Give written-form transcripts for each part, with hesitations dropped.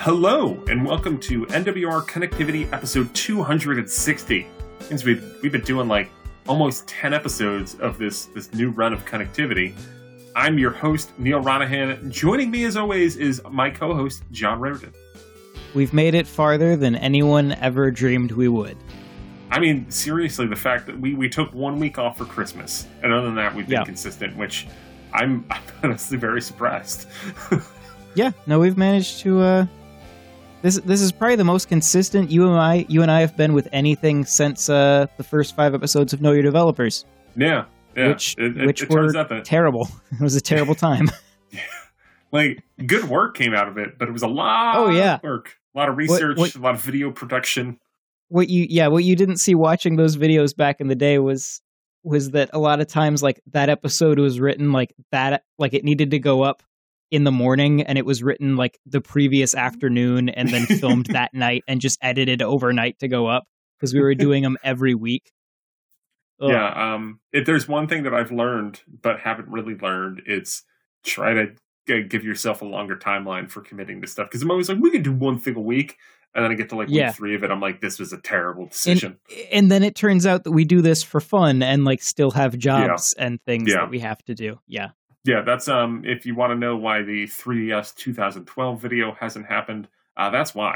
Hello, and welcome to NWR Connectivity episode 260. Since we've been doing like almost 10 episodes of this new run of Connectivity. I'm your host, Neil Ronahan. Joining me, as always, is my co-host, John Raritan. We've made it farther than anyone ever dreamed we would. I mean, seriously, the fact that we took 1 week off for Christmas, and other than that, we've been consistent, which I'm honestly very surprised. We've managed to... This is probably the most consistent you and I have been with anything since the first 5 episodes of Know Your Developers. Yeah. Which were terrible. It was a terrible time. Like, good work came out of it, but it was a lot of work. A lot of research, a lot of video production. What you didn't see watching those videos back in the day was that a lot of times, like, that episode was written like that, like it needed to go up in the morning, and it was written like the previous afternoon and then filmed that night and just edited overnight to go up because we were doing them every week. Ugh. Yeah. If there's one thing that I've learned but haven't really learned, it's try to give yourself a longer timeline for committing to stuff. Because I'm always like, we can do one thing a week. And then I get to like week 3 of it. I'm like, this was a terrible decision. And then it turns out that we do this for fun and like still have jobs and things that we have to do. Yeah. Yeah, that's if you want to know why the 3DS 2012 video hasn't happened, that's why.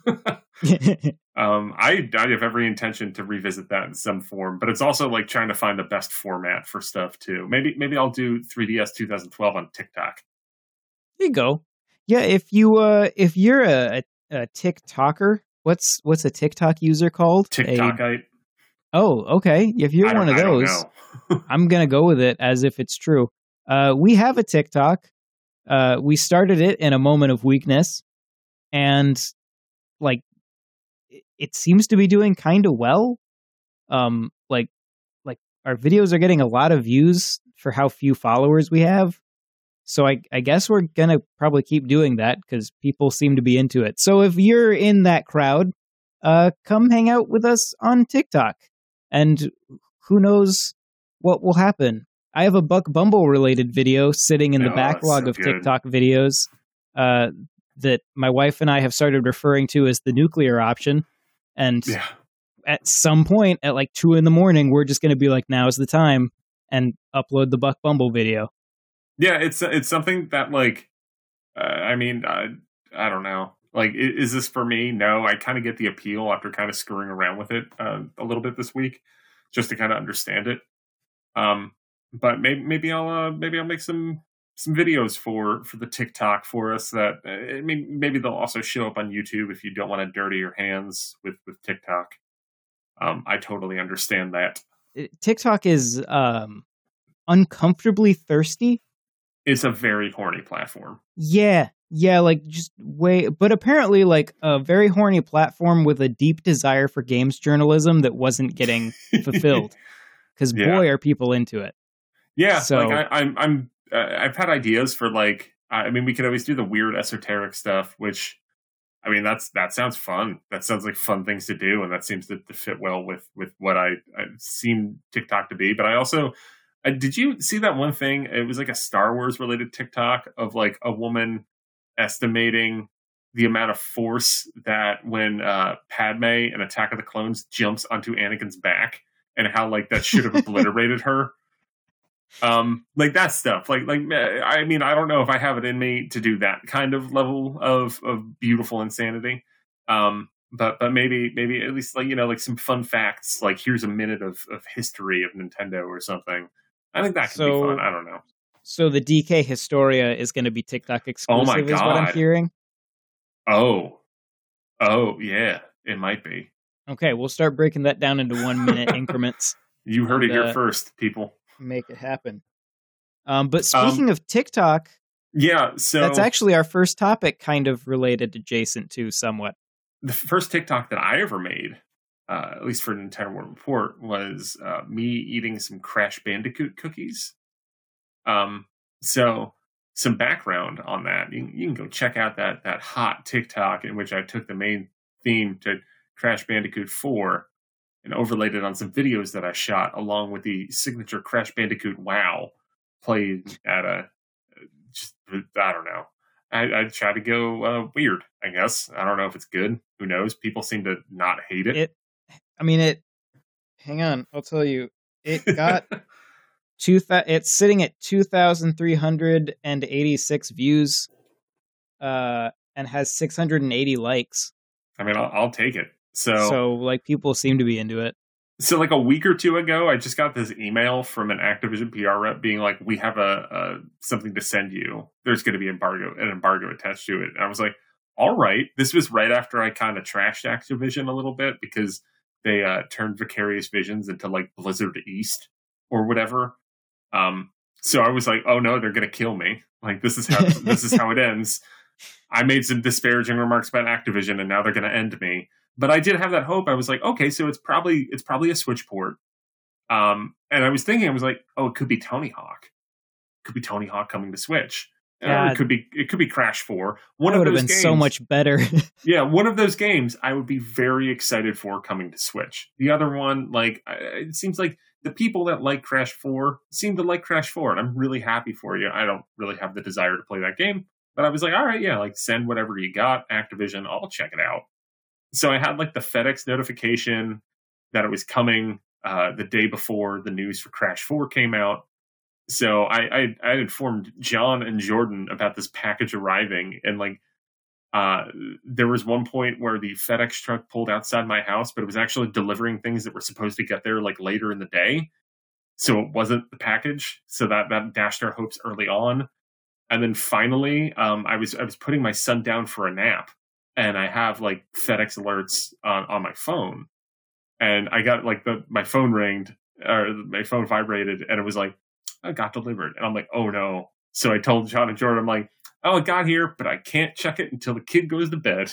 I have every intention to revisit that in some form, but it's also like trying to find the best format for stuff too. Maybe I'll do 3DS 2012 on TikTok. There you go. Yeah, if you're a TikToker, what's a TikTok user called? TikTokite. Oh, okay. If you're one of those, I'm gonna go with it as if it's true. We have a TikTok. We started it in a moment of weakness, and like it seems to be doing kind of well. Like our videos are getting a lot of views for how few followers we have. So I guess we're gonna probably keep doing that because people seem to be into it. So if you're in that crowd, come hang out with us on TikTok, and who knows what will happen. I have a Buck Bumble related video sitting in the backlog of TikTok videos that my wife and I have started referring to as the nuclear option. And at some point at like 2 a.m, we're just going to be like, now's the time, and upload the Buck Bumble video. Yeah, it's something that like, I don't know. Like, is this for me? No, I kind of get the appeal after kind of screwing around with it a little bit this week, just to kind of understand it. But maybe I'll make some videos for the TikTok for us that maybe they'll also show up on YouTube if you don't want to dirty your hands with TikTok. I totally understand that. TikTok is uncomfortably thirsty. It's a very horny platform. Yeah, like just but apparently like a very horny platform with a deep desire for games journalism that wasn't getting fulfilled. Because boy, are people into it. Yeah, so like I've had ideas for like, we could always do the weird esoteric stuff, which, that sounds fun. That sounds like fun things to do, and that seems to fit well with what I've seen TikTok to be. But I also, did you see that one thing? It was like a Star Wars related TikTok of like a woman estimating the amount of force that when Padme in Attack of the Clones jumps onto Anakin's back, and how like that should have obliterated her. Like that stuff. Like I don't know if I have it in me to do that kind of level of beautiful insanity. But maybe at least like, like some fun facts. Like here's a minute of history of Nintendo or something. I think that could be fun. I don't know. So the DK Historia is going to be TikTok exclusive. Oh my God. Is what I'm hearing. Oh yeah, it might be. Okay, we'll start breaking that down into 1 minute increments. You heard it here first, people. Make it happen. But speaking of TikTok, so that's actually our first topic, kind of related adjacent to somewhat. The first TikTok that I ever made, at least for Nintendo World Report, was me eating some Crash Bandicoot cookies. So some background on that. You can go check out that hot TikTok in which I took the main theme to Crash Bandicoot 4 and overlaid it on some videos that I shot along with the signature Crash Bandicoot WoW played at I don't know. I try to go weird, I guess. I don't know if it's good. Who knows? People seem to not hate it. Hang on, I'll tell you. It got it's sitting at 2,386 views, and has 680 likes. I mean, I'll take it. So like people seem to be into it. So like a week or two ago, I just got this email from an Activision PR rep being like, "We have a something to send you. There's going to be an embargo attached to it." And I was like, "All right." This was right after I kind of trashed Activision a little bit because they turned Vicarious Visions into like Blizzard East or whatever. So I was like, "Oh no, they're going to kill me. Like this is how it ends." I made some disparaging remarks about Activision, and now they're going to end me. But I did have that hope. I was like, okay, so it's probably a Switch port. And I was thinking, I was like, oh, it could be Tony Hawk. It could be Tony Hawk coming to Switch. Or it could be Crash 4. One of those games would have been so much better. Yeah, one of those games I would be very excited for coming to Switch. The other one, like, it seems like the people that like Crash 4 seem to like Crash 4, and I'm really happy for you. I don't really have the desire to play that game, but I was like, all right, yeah, like send whatever you got, Activision, I'll check it out. So I had like the FedEx notification that it was coming the day before the news for Crash 4 came out. So I had informed John and Jordan about this package arriving, and like there was one point where the FedEx truck pulled outside my house, but it was actually delivering things that were supposed to get there like later in the day. So it wasn't the package. So that dashed our hopes early on. And then finally, I was putting my son down for a nap. And I have like FedEx alerts on my phone, and I got like my phone ringed or my phone vibrated, and it was like, I got delivered, and I'm like, oh no. So I told John and Jordan, I'm like, oh, it got here, but I can't check it until the kid goes to bed.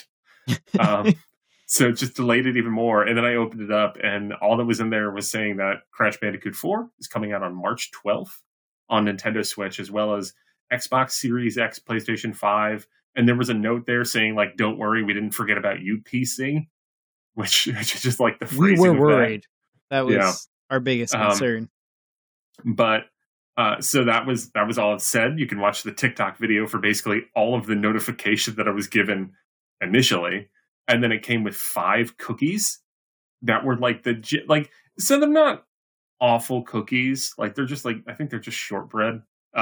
So it just delayed it even more, and then I opened it up, and all that was in there was saying that Crash Bandicoot 4 is coming out on March 12th on Nintendo Switch, as well as Xbox Series X, PlayStation 5. And there was a note there saying, like, don't worry, we didn't forget about you, PC, which is just like the phrasing. We were worried. That was our biggest concern. But so that was all it said. You can watch the TikTok video for basically all of the notification that I was given initially. And then it came with 5 cookies that were like so they're not awful cookies. Like they're just like, I think they're just shortbread.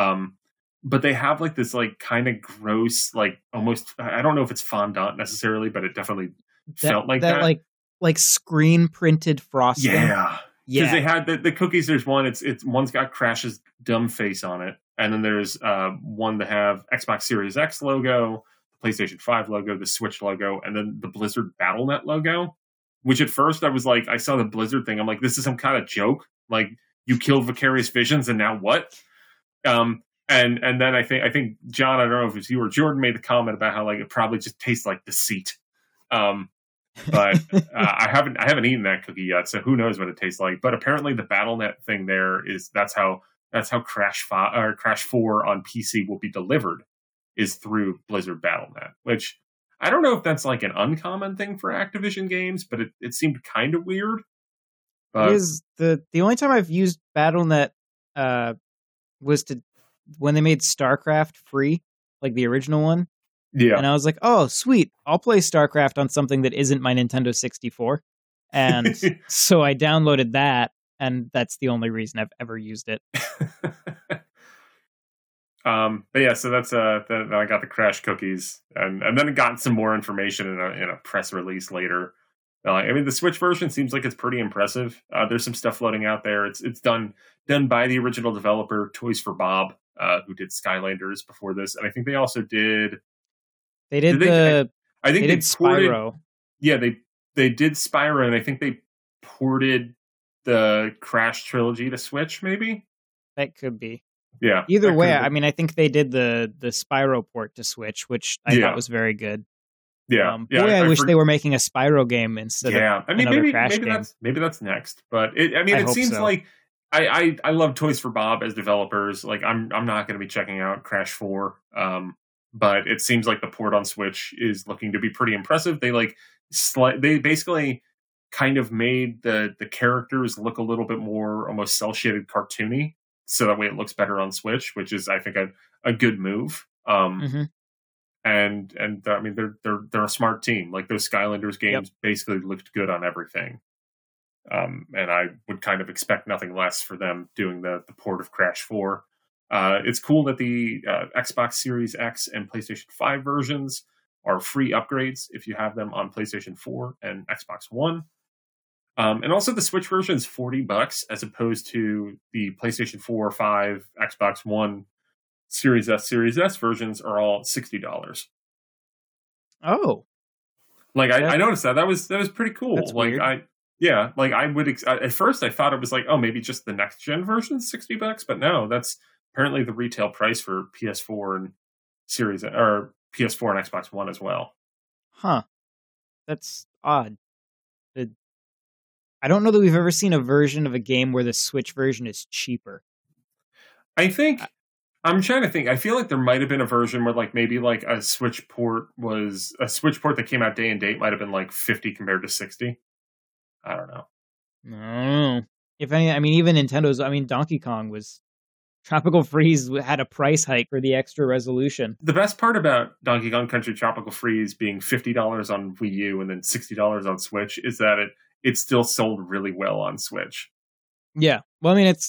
But they have like this like kind of gross, like almost, I don't know if it's fondant necessarily, but it definitely felt like that. Like screen printed frosting. Yeah. Because they had the cookies. There's one, one's got Crash's dumb face on it. And then there's one that have Xbox Series X logo, the PlayStation 5 logo, the Switch logo, and then the Blizzard Battle.net logo. Which at first I was like, I saw the Blizzard thing. I'm like, this is some kind of joke. Like you killed Vicarious Visions and now what? And then I think John, I don't know if it was you or Jordan, made the comment about how like it probably just tastes like deceit. But I haven't eaten that cookie yet, so who knows what it tastes like. But apparently the Battle.net thing that's how Crash 4 on PC will be delivered, is through Blizzard Battle.net, which I don't know if that's like an uncommon thing for Activision games, but it seemed kind of weird. It is the only time I've used Battle.net was when they made StarCraft free, like the original one. Yeah. And I was like, oh, sweet. I'll play StarCraft on something that isn't my Nintendo 64. And so I downloaded that, and that's the only reason I've ever used it. But yeah, so that's then I got the Crash cookies, and then got some more information in a press release later. I mean, the Switch version seems like it's pretty impressive. There's some stuff floating out there. It's done by the original developer, Toys for Bob, who did Skylanders before this, and I think they also did. They did Spyro. Ported, yeah, they did Spyro, and I think they ported the Crash trilogy to Switch. Maybe that could be. Yeah. Either way, I mean, I think they did the Spyro port to Switch, which I thought was very good. Yeah. I wish they were making a Spyro game instead of another Crash game. Maybe that's next. But it seems like I love Toys for Bob as developers. Like I'm not going to be checking out Crash 4. But it seems like the port on Switch is looking to be pretty impressive. They they basically kind of made the characters look a little bit more almost cel shaded cartoony, so that way it looks better on Switch, which is I think a good move. and I mean they're a smart team. Like those Skylanders games basically looked good on everything. And I would kind of expect nothing less for them doing the port of Crash 4. It's cool that the Xbox Series X and PlayStation 5 versions are free upgrades if you have them on PlayStation 4 and Xbox One. And also the Switch version is $40 as opposed to the PlayStation 4, 5, Xbox One, Series S versions are all $60. Oh. Like I noticed that was pretty cool. That's like weird. I would at first I thought it was like, oh, maybe just the next gen version is $60, but no, that's apparently the retail price for PS4 and Series or PS4 and Xbox One as well. Huh. That's odd. I don't know that we've ever seen a version of a game where the Switch version is cheaper. I think I'm trying to think. I feel like there might have been a version where like maybe like a Switch port that came out day and date might have been like 50 compared to 60. I don't know. If any, I mean, even Nintendo's. I mean, Donkey Kong was Tropical Freeze had a price hike for the extra resolution. The best part about Donkey Kong Country Tropical Freeze being $50 on Wii U and then $60 on Switch is that it still sold really well on Switch. Yeah, well, I mean, it's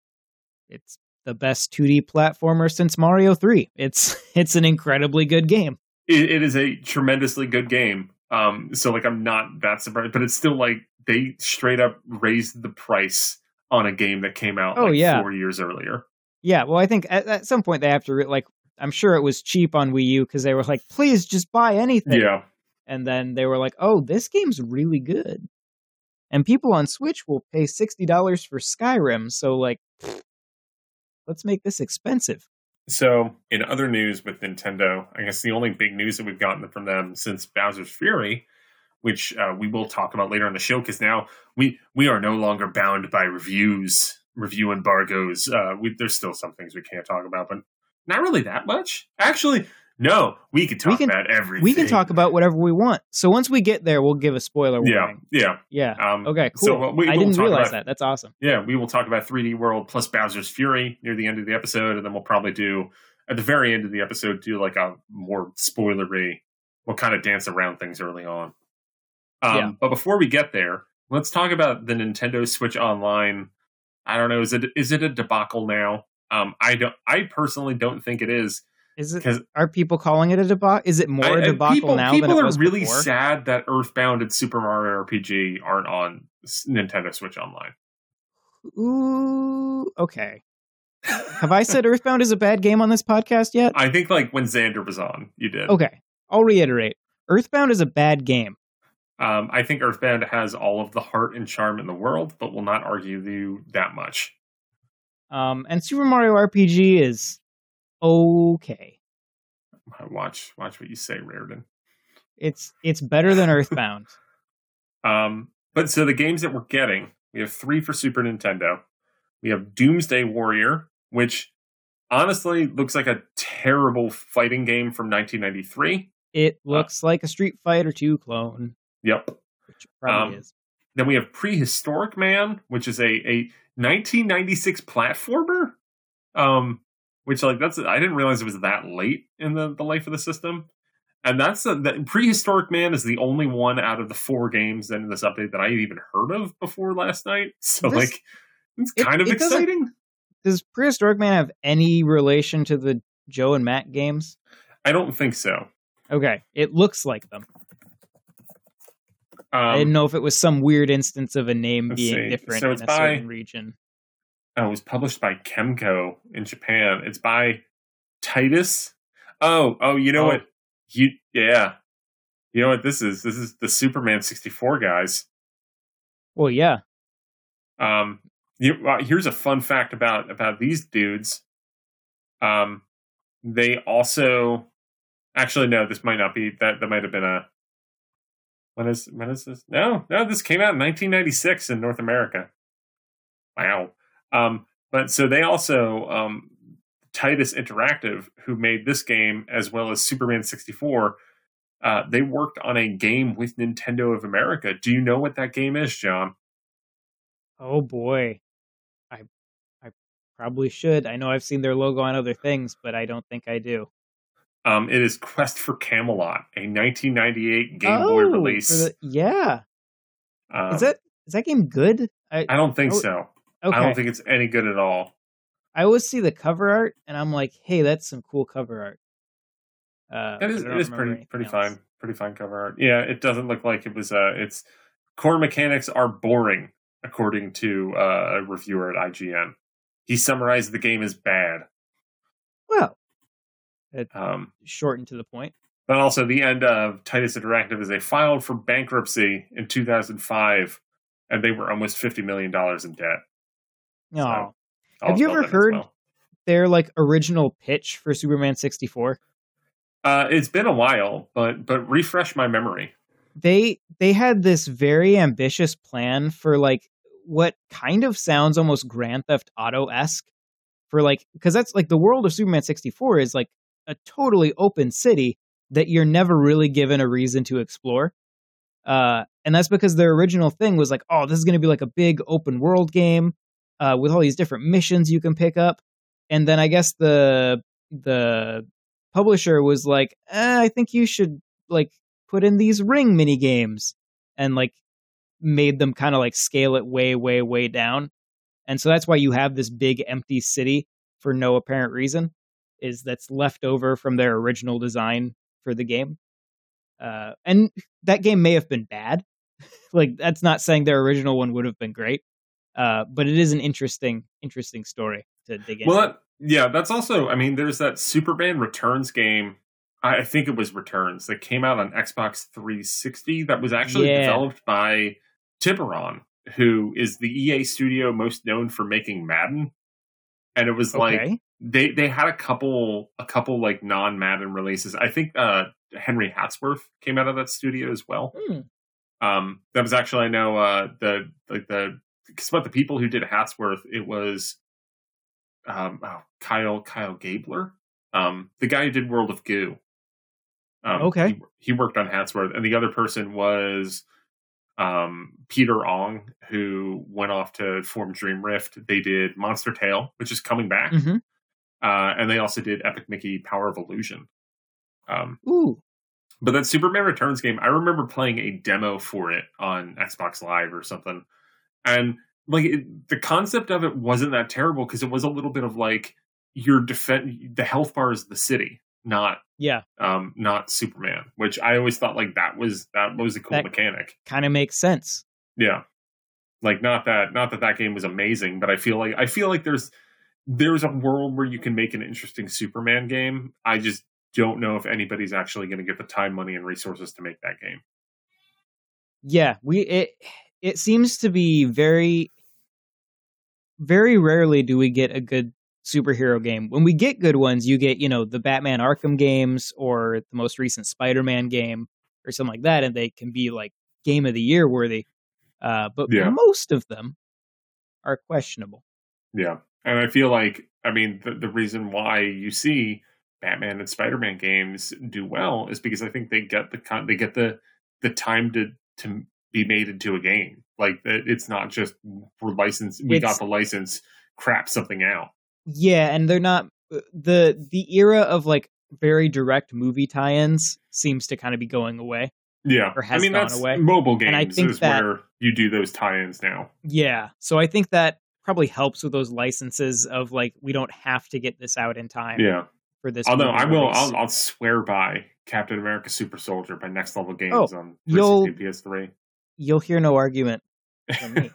the best 2D platformer since Mario 3. It's an incredibly good game. It is a tremendously good game. So like I'm not that surprised, but it's still like they straight up raised the price on a game that came out 4 years earlier. Yeah, well, I think at some point they have to like. I'm sure it was cheap on Wii U because they were like, "Please just buy anything." Yeah, and then they were like, "Oh, this game's really good," and people on Switch will pay $60 for Skyrim. So like, let's make this expensive. So, in other news with Nintendo, I guess the only big news that we've gotten from them since Bowser's Fury, which we will talk about later on the show, because now we are no longer bound by review embargoes. There's still some things we can't talk about, but not really that much. Actually, no, we can talk about everything. We can talk about whatever we want. So once we get there, we'll give a spoiler warning. Yeah. Okay, cool. So I didn't realize that. That's awesome. Yeah, we will talk about 3D World plus Bowser's Fury near the end of the episode, and then we'll probably do, at the very end of the episode, do like a more spoilery, we'll kind of dance around things early on. But before we get there, let's talk about the Nintendo Switch Online. I don't know, is it a debacle now? I personally don't think it is. Is it? Are people calling it a debacle? Is it more a debacle now than it was before? People are really before? sad that Earthbound and Super Mario RPG aren't on Nintendo Switch Online. Ooh, okay. Have I said Earthbound is a bad game on this podcast yet? I think like when Xander was on, you did. Okay, I'll reiterate. Earthbound is a bad game. I think Earthbound has all of the heart and charm in the world, but will not argue you that much. And Super Mario RPG is okay. Watch what you say, Reardon. It's better than Earthbound. But so the games that we're getting, we have 3 for Super Nintendo. We have Doomsday Warrior, which honestly looks like a terrible fighting game from 1993. It looks like a Street Fighter 2 clone. Yep. Which it probably is. Then we have Prehistoric Man, which is a 1996 platformer. Which like I didn't realize it was that late in the life of the system. And that's the Prehistoric Man is the only one out of the 4 games in this update that I had even heard of before last night. So it's kind of exciting. Does Prehistoric Man have any relation to the Joe and Matt games? I don't think so. Okay, it looks like them. I didn't know if it was some weird instance of a name being different in a certain region. Oh, it was published by Kemco in Japan. It's by Titus. Oh, you know what? You know what this is? This is the Superman 64 guys. Well, yeah. Here's a fun fact about these dudes. They also, actually no, this might not be that. That might have been a. When is this? No, this came out in 1996 in North America. Wow. But so they also, Titus Interactive, who made this game as well as Superman 64, they worked on a game with Nintendo of America. Do you know what that game is, John? Oh boy. I probably should. I know I've seen their logo on other things, but I don't think I do. It is Quest for Camelot, a 1998 Game Boy release. Yeah. Is that game good? I don't think so. Okay. I don't think it's any good at all. I always see the cover art, and I'm like, hey, that's some cool cover art. It is pretty fine. Pretty fine cover art. Yeah, it doesn't look like it was. Its core mechanics are boring, according to a reviewer at IGN. He summarized the game as bad. Well, short and to the point. But also, the end of Titus Interactive is they filed for bankruptcy in 2005, and they were almost $50 million in debt. No, so, have you ever heard their original pitch for Superman 64? It's been a while, but refresh my memory. They had this very ambitious plan for what kind of sounds almost Grand Theft Auto-esque for because that's the world of Superman 64 is a totally open city that you're never really given a reason to explore. And that's because their original thing was oh, this is going to be a big open world game with all these different missions you can pick up. And then I guess the publisher was I think you should put in these ring mini games and made them kind of scale it way, way, way down. And so that's why you have this big empty city for no apparent reason that's left over from their original design for the game. And that game may have been bad. That's not saying their original one would have been great. But it is an interesting story to dig into. Well, yeah, that's also, there's that Superman Returns game. I think it was Returns that came out on Xbox 360 that was actually developed by Tiburon, who is the EA studio most known for making Madden. And it was they had a couple non-Madden releases. I think Henry Hatsworth came out of that studio as well. That was actually, I know because about the people who did Hatsworth, it was Kyle Gabler, the guy who did World of Goo. He worked on Hatsworth, and the other person was Peter Ong, who went off to form Dream Rift. They did Monster Tale, which is coming back, and they also did Epic Mickey Power of Illusion. But that Superman Returns game, I remember playing a demo for it on Xbox Live or something, and the concept of it wasn't that terrible because it was a little bit of the health bar is the city, not Superman, which I always thought that was a cool mechanic. Kind of makes sense. Yeah, not that game was amazing, but I feel like there's a world where you can make an interesting Superman game. I just don't know if anybody's actually going to get the time, money, and resources to make that game. Yeah, it seems to be very, very rarely do we get a good superhero game. When we get good ones, you get, the Batman Arkham games or the most recent Spider-Man game or something like that, and they can be game of the year worthy. But most of them are questionable. Yeah. And I feel the reason why you see Batman and Spider-Man games do well is because I think they get the time to be made into a game. It's not just for license. We got the license, crap something out. Yeah, and they're not the era of very direct movie tie-ins seems to kind of be going away. Yeah, or has gone away. Mobile games, and I think is where you do those tie-ins now. Yeah, so I think that probably helps with those licenses of we don't have to get this out in time. Yeah, for this. Although I'll swear by Captain America: Super Soldier by Next Level Games on 360 PS3. You'll hear no argument from me.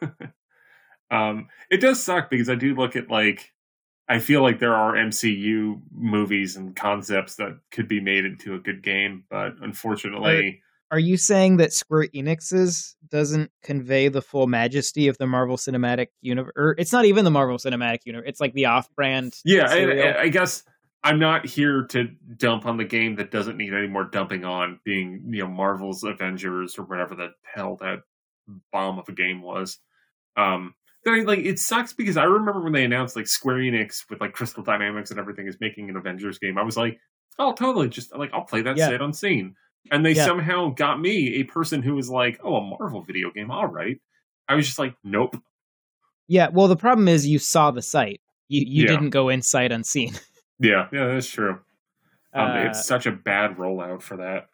It does suck because I do look at I feel there are MCU movies and concepts that could be made into a good game, but unfortunately... Are you saying that Square Enix's doesn't convey the full majesty of the Marvel Cinematic Universe? Or it's not even the Marvel Cinematic Universe. It's the off-brand. Yeah, I guess I'm not here to dump on the game that doesn't need any more dumping on, being Marvel's Avengers or whatever the hell that bomb of a game was. It sucks because I remember when they announced Square Enix with Crystal Dynamics and everything is making an Avengers game. I was oh, totally, just I'll play that sight unseen. And they somehow got me, a person who was oh, a Marvel video game, all right. I was just nope. Yeah, well, the problem is you saw the site. You didn't go in sight unseen. Yeah, that's true. It's such a bad rollout for that.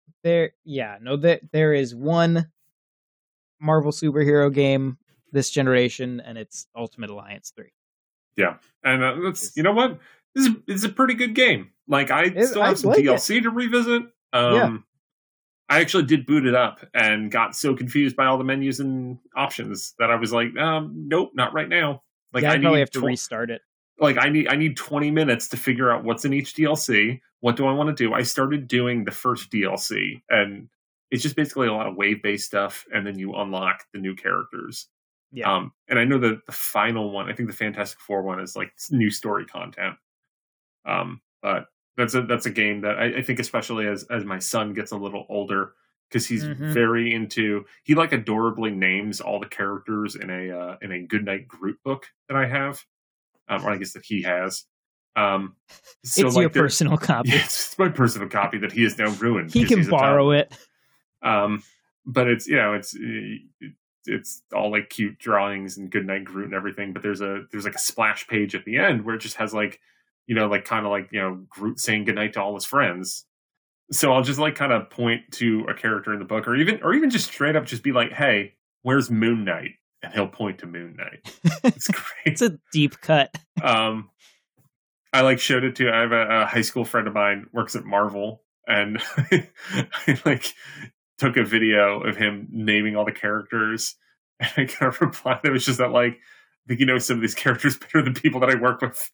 There is one Marvel superhero game this generation, and it's Ultimate Alliance 3. Yeah, and that's, you know what? This is a pretty good game. Like, I still have some DLC to revisit. I actually did boot it up and got so confused by all the menus and options that I was like, nope, not right now. Like, I probably have to restart it. Like, I need 20 minutes to figure out what's in each DLC. What do I want to do? I started doing the first DLC, and it's just basically a lot of wave-based stuff, and then you unlock the new characters. Yeah. And I know that the final one, I think the Fantastic Four one, is like new story content. But that's a game that I think, especially as my son gets a little older, because he's very into, he like adorably names all the characters in a Goodnight Groot book that I have, or I guess that he has. So it's like your personal copy. Yeah, it's my personal copy that he has now ruined. He can borrow it. But it's, you know, it's all like cute drawings and Goodnight Groot and everything. But there's like a splash page at the end where it just has like, you know, like kind of like, you know, Groot saying goodnight to all his friends. So I'll just like kind of point to a character in the book, or even just straight up just be like, hey, where's Moon Knight? And he'll point to Moon Knight. It's great. It's a deep cut. I like showed it to, I have a high school friend of mine works at Marvel, and I like took a video of him naming all the characters, and I kind of replied that it was just that, like, I think you know some of these characters better than people that I work with.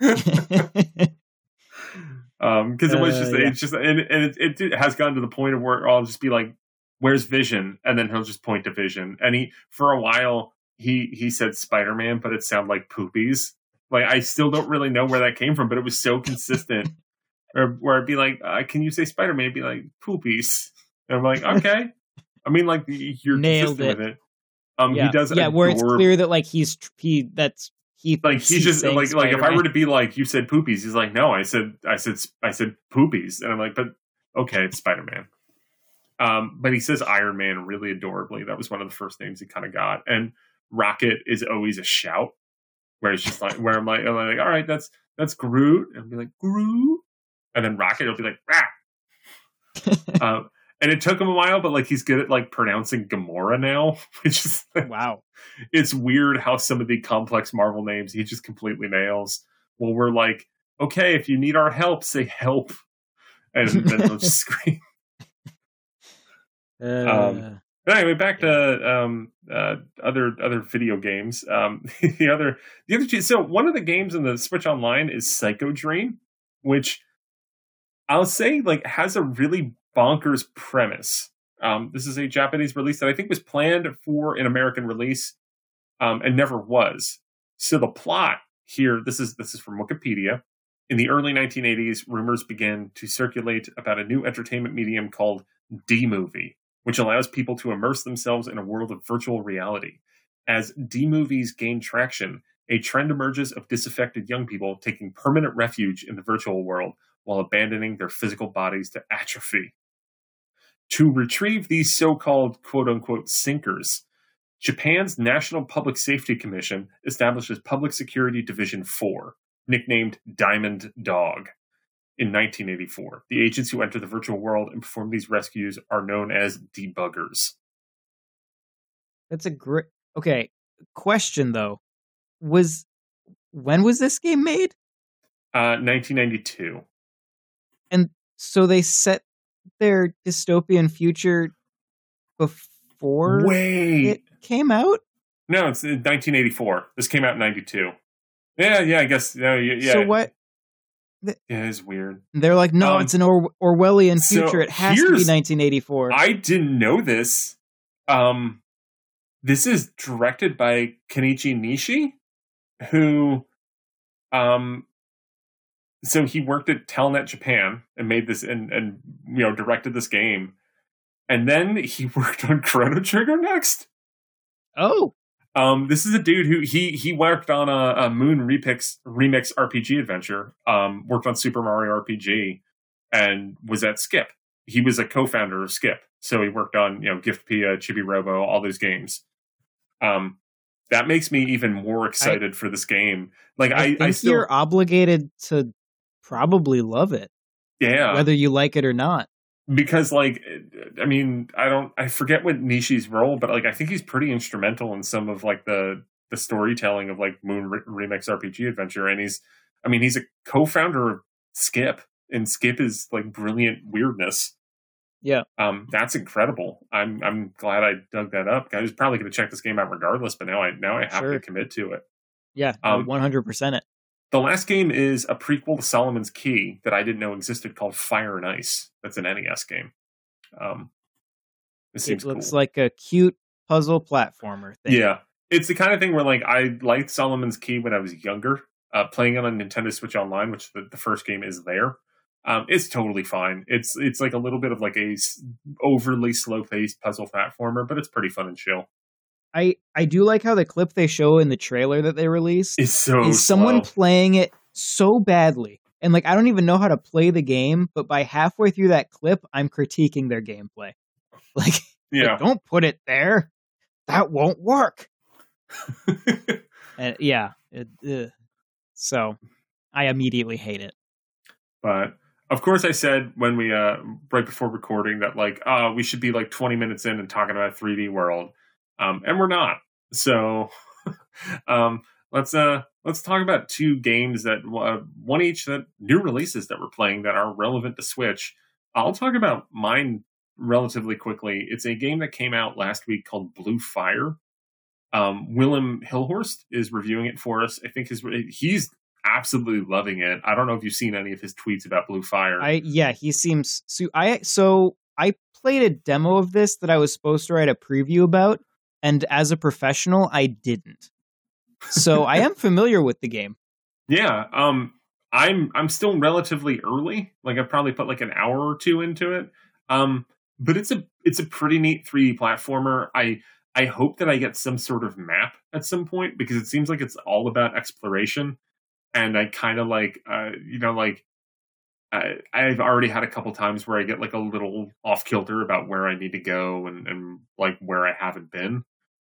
Because it was just it's just, and it has gotten to the point of where I'll just be like, where's Vision? And then he'll just point to Vision. And he, for a while, he said Spider-Man, but it sounded like Poopies. Like, I still don't really know where that came from, but it was so consistent. Where I'd be like, can you say Spider-Man? It'd be like, Poopies. And I'm like, okay. I mean, like, you're nailed consistent with it. Yeah. He does. Yeah, where it's clear that like he's just like Spider-Man. if I were to be like, you said Poopies, he's like, no, I said Poopies, and I'm like, but okay, it's Spider-Man. But he says Iron Man really adorably. That was one of the first names he kind of got. And Rocket is always a shout, where it's just like, where I'm like, all right, that's Groot, and I'll be like, Groot, and then Rocket will be like, rah. And it took him a while, but like he's good at like pronouncing Gamora now, which is like, wow. It's weird how some of the complex Marvel names he just completely nails. Well, we're like, okay, if you need our help, say help, and then he'll just scream. But anyway, back to other video games. The other two. So one of the games in the Switch Online is Psycho Dream, which I'll say like has a really bonkers premise. This is a Japanese release that I think was planned for an American release, and never was. So the plot here, this is from Wikipedia. In the early 1980s, rumors began to circulate about a new entertainment medium called D-Movie, which allows people to immerse themselves in a world of virtual reality. As D-movies gain traction, a trend emerges of disaffected young people taking permanent refuge in the virtual world while abandoning their physical bodies to atrophy. To retrieve these so-called quote-unquote sinkers, Japan's National Public Safety Commission establishes Public Security Division 4, nicknamed Diamond Dog, in 1984. The agents who enter the virtual world and perform these rescues are known as debuggers. That's a great... Okay, question though. When was this game made? 1992. And so they set their dystopian future before it came out? No, it's 1984. This came out in 92. Yeah, I guess. Yeah. So what? Yeah, it's weird. They're like, no, it's an Orwellian future. So it has to be 1984. I didn't know this. This is directed by Kenichi Nishi, who, so he worked at Telnet Japan and made this and directed this game, and then he worked on Chrono Trigger next. Oh, this is a dude who he worked on a Moon remix RPG adventure. Worked on Super Mario RPG, and was at Skip. He was a co-founder of Skip, so he worked on Giftpia, Chibi Robo, all those games. That makes me even more excited for this game. Like I think you're obligated to probably love it. Yeah. Whether you like it or not. Because, like, I mean, I forget what Nishi's role, but, like, I think he's pretty instrumental in some of, like, the storytelling of, like, Moon Remix RPG Adventure. And he's a co-founder of Skip, and Skip is, like, brilliant weirdness. Yeah. That's incredible. I'm glad I dug that up. I was probably going to check this game out regardless, but now I have to commit to it. Yeah, 100% it. The last game is a prequel to Solomon's Key that I didn't know existed called Fire and Ice. That's an NES game. It looks like a cute puzzle platformer thing. Yeah. It's the kind of thing where, like, I liked Solomon's Key when I was younger, playing it on Nintendo Switch Online, which the first game is there. It's totally fine. It's like a little bit of like a overly slow-paced puzzle platformer, but it's pretty fun and chill. I do like how the clip they show in the trailer that they released is someone playing it so badly. And, like, I don't even know how to play the game, but by halfway through that clip, I'm critiquing their gameplay. Like, yeah, don't put it there. That won't work. And so I immediately hate it. But of course, I said when we right before recording that, like, we should be like 20 minutes in and talking about 3D World, and we're not. So let's talk about two games that one each, that new releases that we're playing that are relevant to Switch. I'll talk about mine relatively quickly. It's a game that came out last week called Blue Fire. Willem Hilhorst is reviewing it for us. I think he's absolutely loving it. I don't know if you've seen any of his tweets about Blue Fire. He seems so I played a demo of this that I was supposed to write a preview about, and as a professional, I didn't. So I am familiar with the game. Yeah. I'm still relatively early. Like, I've probably put like an hour or two into it. But it's a pretty neat 3D platformer. I hope that I get some sort of map at some point, because it seems like it's all about exploration. And I kind of like, I've already had a couple times where I get like a little off kilter about where I need to go and like where I haven't been.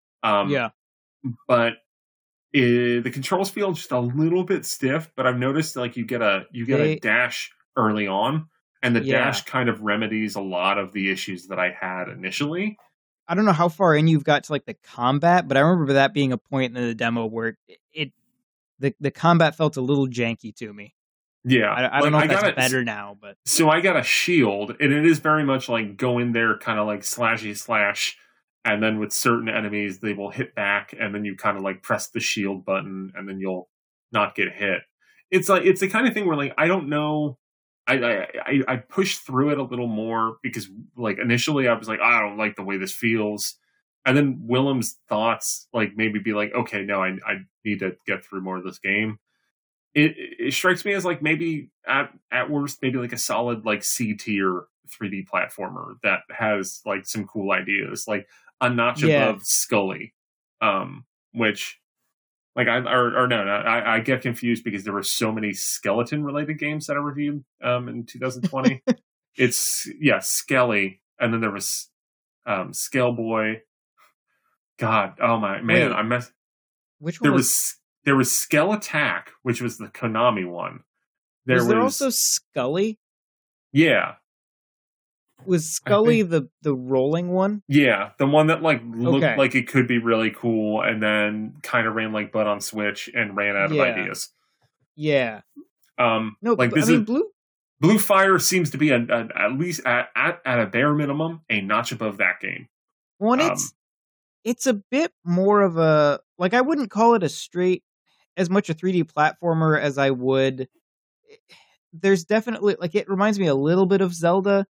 But the controls feel just a little bit stiff, but I've noticed like you get a dash early on, and the dash kind of remedies a lot of the issues that I had initially. I don't know how far in you've got to like the combat, but I remember that being a point in the demo where the combat felt a little janky to me. Yeah. I don't know if that's better now, but so I got a shield, and it is very much like go in there kind of like slashy slash, and then with certain enemies they will hit back, and then you kind of like press the shield button and then you'll not get hit. It's the kind of thing where, like, I don't know, I pushed through it a little more because, like, initially I was like, I don't like the way this feels. And then Willem's thoughts, like, maybe be like, okay, no, I need to get through more of this game. It strikes me as, like, maybe at worst, maybe like a solid, like, C tier 3D platformer that has, like, some cool ideas, like a notch above Scully, which, like, I get confused because there were so many skeleton related games that I reviewed in 2020. It's Skelly, and then there was Skellboy. God, oh my man, I messed. Which one? There was Skell Attack, which was the Konami one. There was also Scully. Yeah. Was Scully the rolling one? Yeah, the one that like looked like it could be really cool, and then kind of ran like butt on Switch and ran out of ideas. Yeah. No, like this Blue Fire seems to be at least at a bare minimum a notch above that game. Well, it's a bit more of a, like, I wouldn't call it as much a 3D platformer as I would. There's definitely, like, it reminds me a little bit of Zelda.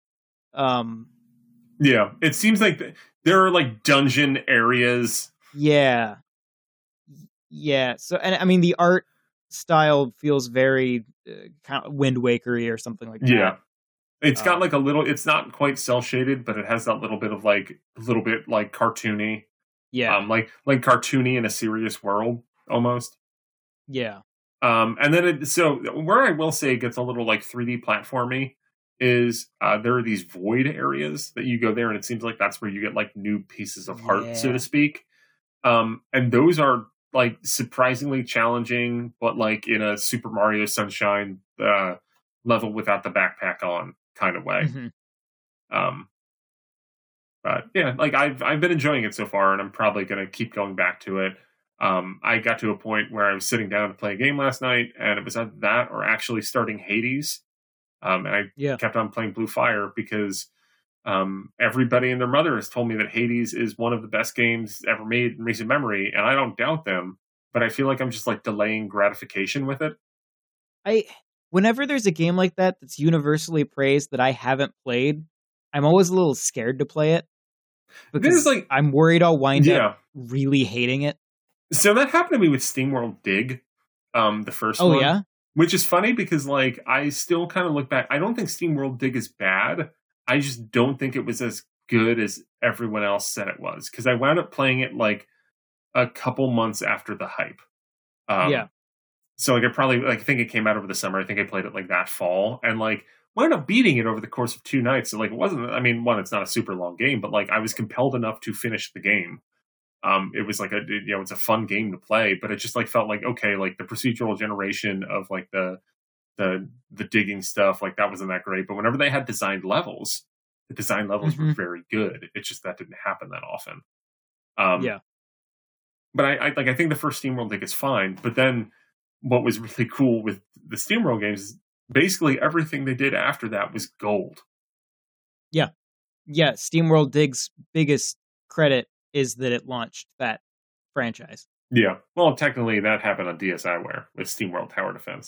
Yeah, it seems like there are like dungeon areas. Yeah. So, and I mean, the art style feels very kind of Wind Waker-y or something like that. Yeah, it's got like a little. It's not quite cell shaded, but it has that little bit cartoony. Yeah, like cartoony in a serious world almost. Yeah. And then so where I will say it gets a little like 3D platformy is there are these void areas that you go there, and it seems like that's where you get like new pieces of heart, so to speak. And those are like surprisingly challenging, but like in a Super Mario Sunshine level without the backpack on kind of way. Mm-hmm. But yeah, like I've been enjoying it so far, and I'm probably going to keep going back to it. I got to a point where I was sitting down to play a game last night, and it was either that or actually starting Hades. And I kept on playing Blue Fire because everybody and their mother has told me that Hades is one of the best games ever made in recent memory, and I don't doubt them. But I feel like I'm just like delaying gratification with it. Whenever there's a game like that that's universally praised that I haven't played, I'm always a little scared to play it. Because like, I'm worried I'll wind up really hating it. So that happened to me with SteamWorld Dig, the first one. Oh, yeah? Which is funny because, like, I still kind of look back. I don't think SteamWorld Dig is bad. I just don't think it was as good as everyone else said it was. Because I wound up playing it, like, a couple months after the hype. So, like, I think it came out over the summer. I think I played it, like, that fall. And, like, wound up beating it over the course of 2 nights. So, like, it wasn't, I mean, one, it's not a super long game, but, like, I was compelled enough to finish the game. It was like it's a fun game to play, but it just like felt like, okay, like the procedural generation of like the digging stuff, like that wasn't that great. But whenever they had designed levels, the design levels were very good. It's just that didn't happen that often. But I think the first SteamWorld Dig is fine. But then what was really cool with the SteamWorld games is basically everything they did after that was gold. Yeah. SteamWorld Dig's biggest credit is that it launched that franchise. Yeah. Well, technically that happened on DSiWare with SteamWorld Tower Defense.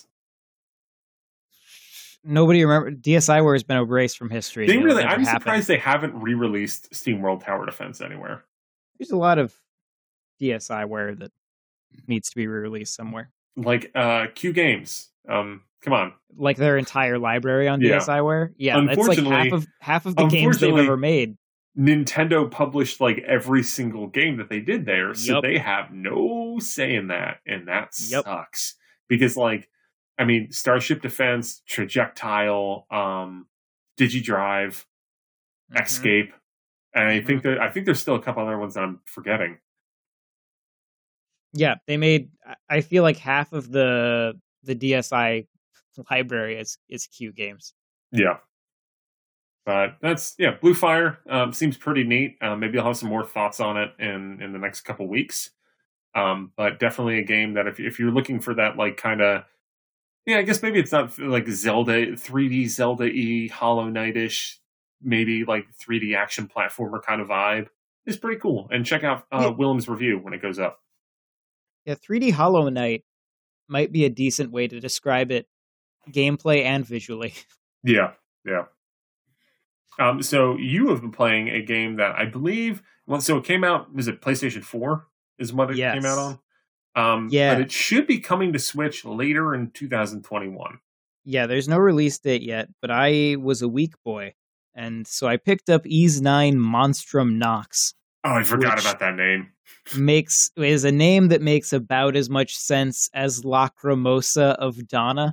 Nobody remember DSiWare has been erased from history. I'm surprised they haven't re-released SteamWorld Tower Defense anywhere. There's a lot of DSiWare that needs to be re-released somewhere. Like Q Games. Come on. Like their entire library on DSiWare? Yeah, that's like half of the games they've ever made. Nintendo published like every single game that they did there, so they have no say in that, and that sucks. Because like, I mean, Starship Defense, Trajectile, DigiDrive, Escape, and I think there's still a couple other ones that I'm forgetting. Yeah, they made. I feel like half of the DSi library is Q Games. Yeah. But that's, Blue Fire seems pretty neat. Maybe I'll have some more thoughts on it in the next couple weeks. But definitely a game that if you're looking for that, like, kind of, I guess maybe it's not like Zelda, 3D Zelda-y, Hollow Knight-ish, maybe like 3D action platformer kind of vibe. It's pretty cool. And check out Willem's review when it goes up. Yeah, 3D Hollow Knight might be a decent way to describe it, gameplay and visually. Yeah. So you have been playing a game that I believe, so it came out, is it PlayStation 4 is what it came out on? But it should be coming to Switch later in 2021. Yeah, there's no release date yet, but I was a weak boy. And so I picked up Ys 9 Monstrum Nox. Oh, I forgot about that name. Is a name that makes about as much sense as Lacrimosa of Donna.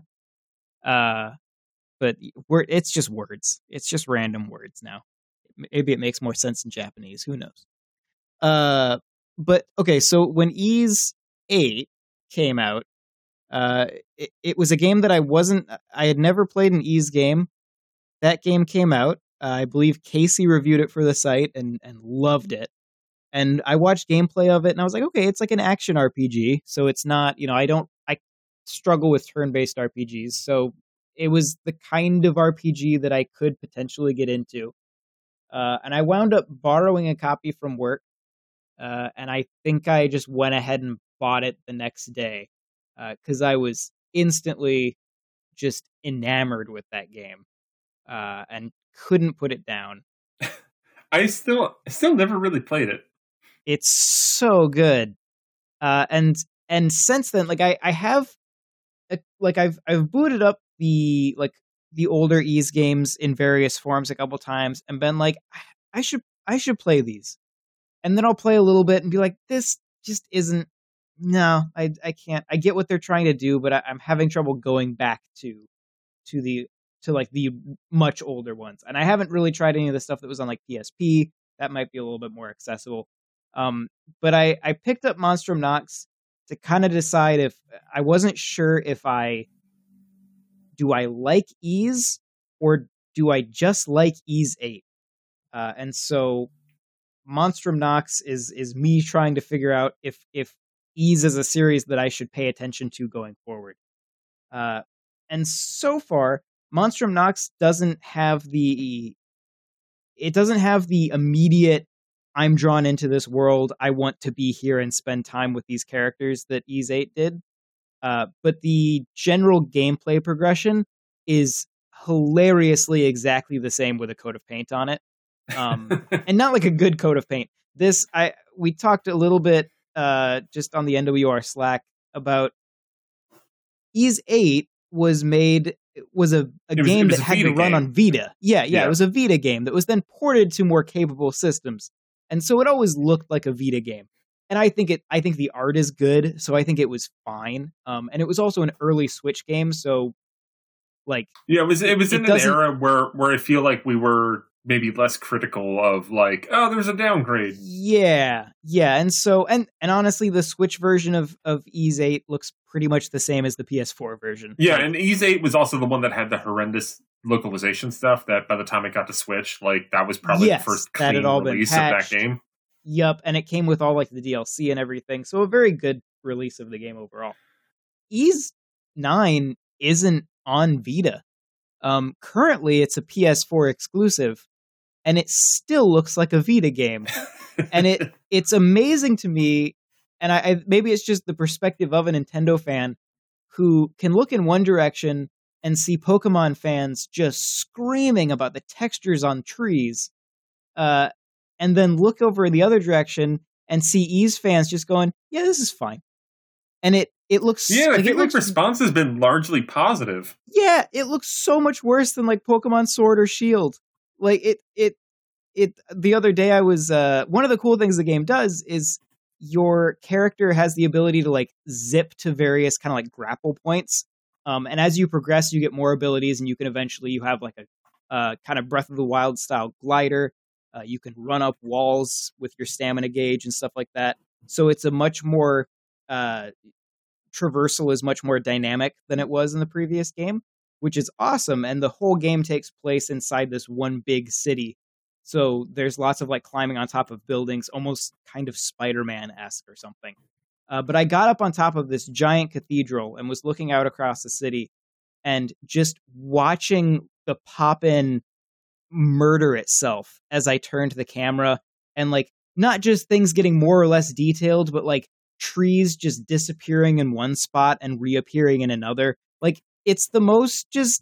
But it's just words. It's just random words now. Maybe it makes more sense in Japanese. Who knows? But okay, so when Ys 8 came out, it was a game that I had never played an Ys game. That game came out. I believe Casey reviewed it for the site and loved it. And I watched gameplay of it and I was like, okay, it's like an action RPG. So it's not, I struggle with turn-based RPGs. So it was the kind of RPG that I could potentially get into. And I wound up borrowing a copy from work. And I think I just went ahead and bought it the next day. Because I was instantly just enamored with that game. And couldn't put it down. I still never really played it. It's so good. And since then, like I have, like I've booted up the older Ys games in various forms a couple times and been like, I should play these. And then I'll play a little bit and be like, this just isn't, no, I can't. I get what they're trying to do, but I'm having trouble going back to the much older ones. And I haven't really tried any of the stuff that was on like PSP. That might be a little bit more accessible. But I picked up Monstrum Nox to kind of decide if I wasn't sure if I do I like Ys or do I just like Ys 8? And so Monstrum Nox is me trying to figure out if Ys is a series that I should pay attention to going forward. And so far, Monstrum Nox doesn't have the immediate I'm drawn into this world, I want to be here and spend time with these characters that Ys 8 did. But the general gameplay progression is hilariously exactly the same with a coat of paint on it. And not like a good coat of paint. We talked a little bit just on the NWR Slack about Ys 8 was a game that had to run on Vita. Yeah, it was a Vita game that was then ported to more capable systems. And so it always looked like a Vita game. And I think the art is good, so I think it was fine. And it was also an early Switch game, so like it was in an era where I feel like we were maybe less critical of like, oh, there's a downgrade. Yeah. And so and honestly, the Switch version of Ys 8 looks pretty much the same as the PS4 version. Yeah, and Ys 8 was also the one that had the horrendous localization stuff that by the time it got to Switch, like that was probably the first clean release of that game. Yup, and it came with all like the DLC and everything. So a very good release of the game overall. Ys 9 isn't on Vita. Currently it's a PS4 exclusive, and it still looks like a Vita game. And it's amazing to me, and I maybe it's just the perspective of a Nintendo fan who can look in one direction and see Pokemon fans just screaming about the textures on trees, and then look over in the other direction and see Ys fans just going, yeah, this is fine. And it looks... Yeah, I think the response has been largely positive. Yeah, it looks so much worse than like Pokemon Sword or Shield. Like it the other day I was one of the cool things the game does is your character has the ability to like zip to various kind of like grapple points. And as you progress, you get more abilities, and you have like a kind of Breath of the Wild style glider. You can run up walls with your stamina gauge and stuff like that. So it's a much more traversal is much more dynamic than it was in the previous game, which is awesome. And the whole game takes place inside this one big city. So there's lots of like climbing on top of buildings, almost kind of Spider-Man-esque or something. But I got up on top of this giant cathedral and was looking out across the city and just watching the pop-in murder itself as I turned the camera, and like not just things getting more or less detailed, but like trees just disappearing in one spot and reappearing in another. Like it's the most just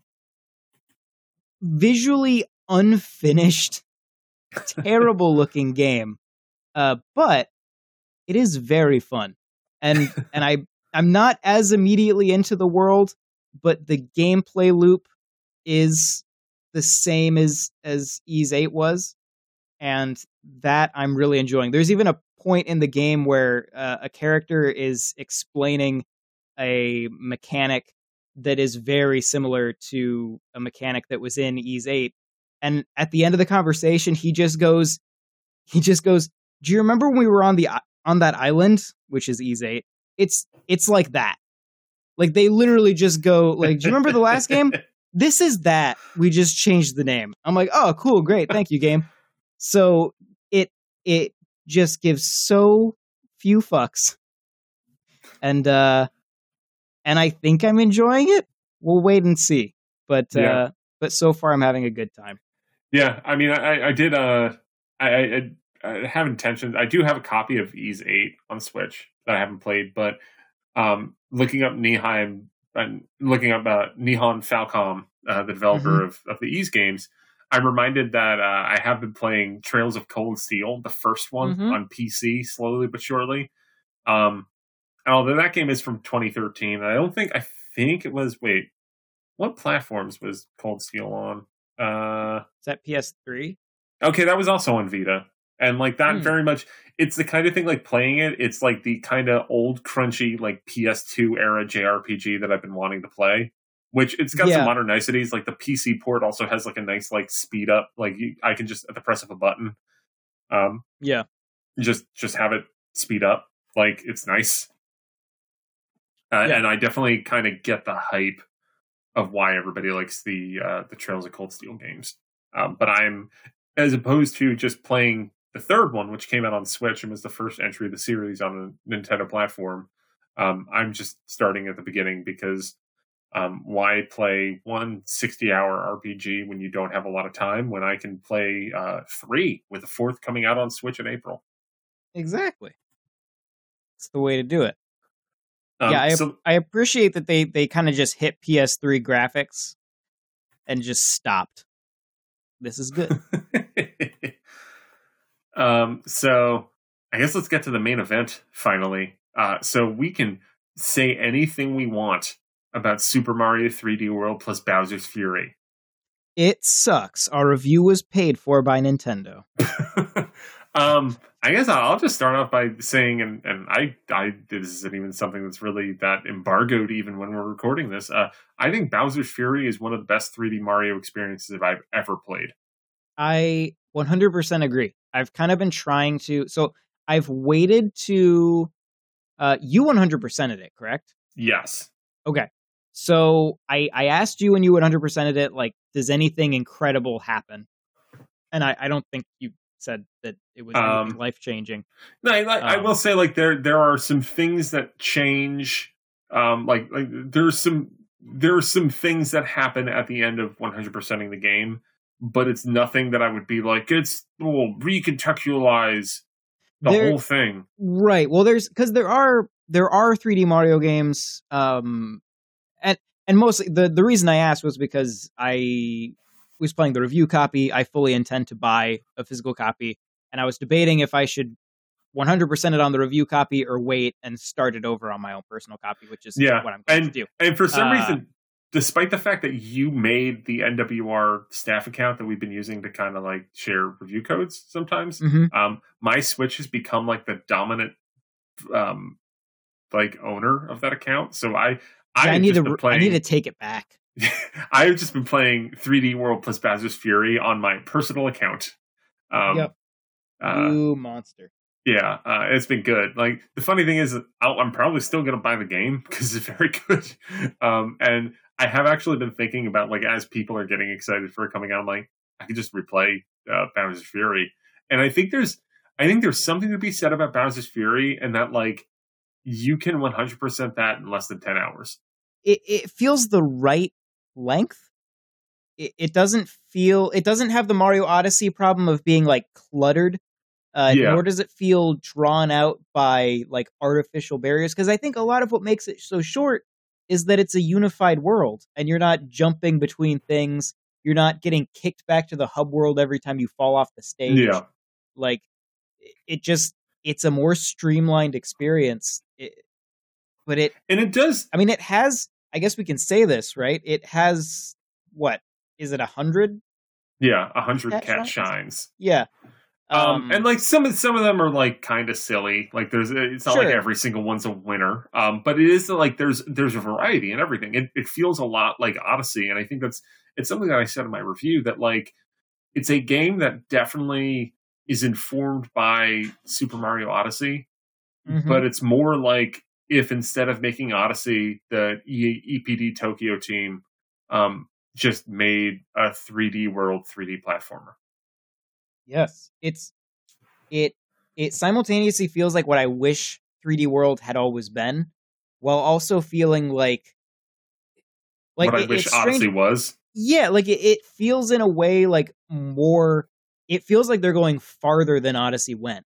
visually unfinished, terrible looking game. But it is very fun. And I'm not as immediately into the world, but the gameplay loop is the same as Ys 8 was, and that I'm really enjoying. There's even a point in the game where a character is explaining a mechanic that is very similar to a mechanic that was in Ys 8, and at the end of the conversation, he just goes, "Do you remember when we were on that island, which is Ys 8? It's like that." Like they literally just go like, "Do you remember the last game? This is that. We just changed the name." I'm like, "Oh, cool, great, thank you, game." So it just gives so few fucks, and I think I'm enjoying it. We'll wait and see, but so far I'm having a good time. Yeah, I mean, I did. I have intentions. I do have a copy of Ys 8 on Switch that I haven't played, but looking up Nihon Falcom, the developer of the Ys games, I'm reminded that I have been playing Trails of Cold Steel, the first one on PC, slowly but surely. Although that game is from 2013, I think it was. Wait, what platforms was Cold Steel on? Is that PS3? Okay, that was also on Vita. And like that very much, it's the kind of thing like playing it. It's like the kind of old crunchy like PS2 era JRPG that I've been wanting to play. Which it's got some modern niceties. Like the PC port also has like a nice like speed up. Like I can just at the press of a button, just have it speed up. Like it's nice. And I definitely kind of get the hype of why everybody likes the Trails of Cold Steel games. But I'm, as opposed to just playing the third one, which came out on Switch and was the first entry of the series on a Nintendo platform, I'm just starting at the beginning because why play one 60-hour RPG when you don't have a lot of time when I can play 3 with the 4th coming out on Switch in April? Exactly. It's the way to do it. I appreciate that they kind of just hit PS3 graphics and just stopped. This is good. So I guess let's get to the main event finally. So we can say anything we want about Super Mario 3D World plus Bowser's Fury. It sucks. Our review was paid for by Nintendo. I guess I'll just start off by saying, and I this isn't even something that's really that embargoed even when we're recording this. I think Bowser's Fury is one of the best 3D Mario experiences I've ever played. I 100% agree. I've kind of been trying to, so I've waited to, you 100%ed it, correct? Yes. Okay. So I asked you when you 100%ed it, like, does anything incredible happen? And I don't think you said that it was anything life-changing. No, I will say, like, there are some things that change. Like there are some things that happen at the end of 100%ing the game, but it's nothing that I would be like, recontextualize the whole thing. Right. Well, because there are 3D Mario games, and mostly the reason I asked was because I was playing the review copy. I fully intend to buy a physical copy, and I was debating if I should 100% it on the review copy or wait and start it over on my own personal copy, which is what I'm going to do. And for some reason, despite the fact that you made the NWR staff account that we've been using to kind of like share review codes sometimes, my Switch has become like the dominant like owner of that account. So I need to take it back. I've just been playing 3D World plus Bowser's Fury on my personal account. Yep. Ooh, monster. Yeah, it's been good. Like, the funny thing is, I'm probably still going to buy the game because it's very good. And I have actually been thinking about, like, as people are getting excited for it coming out, I'm like, I could just replay Bowser's Fury. And I think there's something to be said about Bowser's Fury, and that, like, you can 100% that in less than 10 hours. It feels the right length. It doesn't have the Mario Odyssey problem of being, like, cluttered. Nor does it feel drawn out by like artificial barriers. Because I think a lot of what makes it so short is that it's a unified world and you're not jumping between things. You're not getting kicked back to the hub world every time you fall off the stage. Yeah. Like it's a more streamlined experience. It does. I mean, it has, I guess we can say this, right? It has, what, is it 100? Yeah, 100 cat shines. Yeah. And like some of them are like kind of silly. Like it's not like every single one's a winner. But it is like there's a variety in everything. It feels a lot like Odyssey, and I think it's something that I said in my review that like it's a game that definitely is informed by Super Mario Odyssey, but it's more like if instead of making Odyssey, the EPD Tokyo team just made a 3D World 3D platformer. Yes, it simultaneously feels like what I wish 3D World had always been, while also feeling like what I wish Odyssey was. Yeah, like it feels in a way like more. It feels like they're going farther than Odyssey went,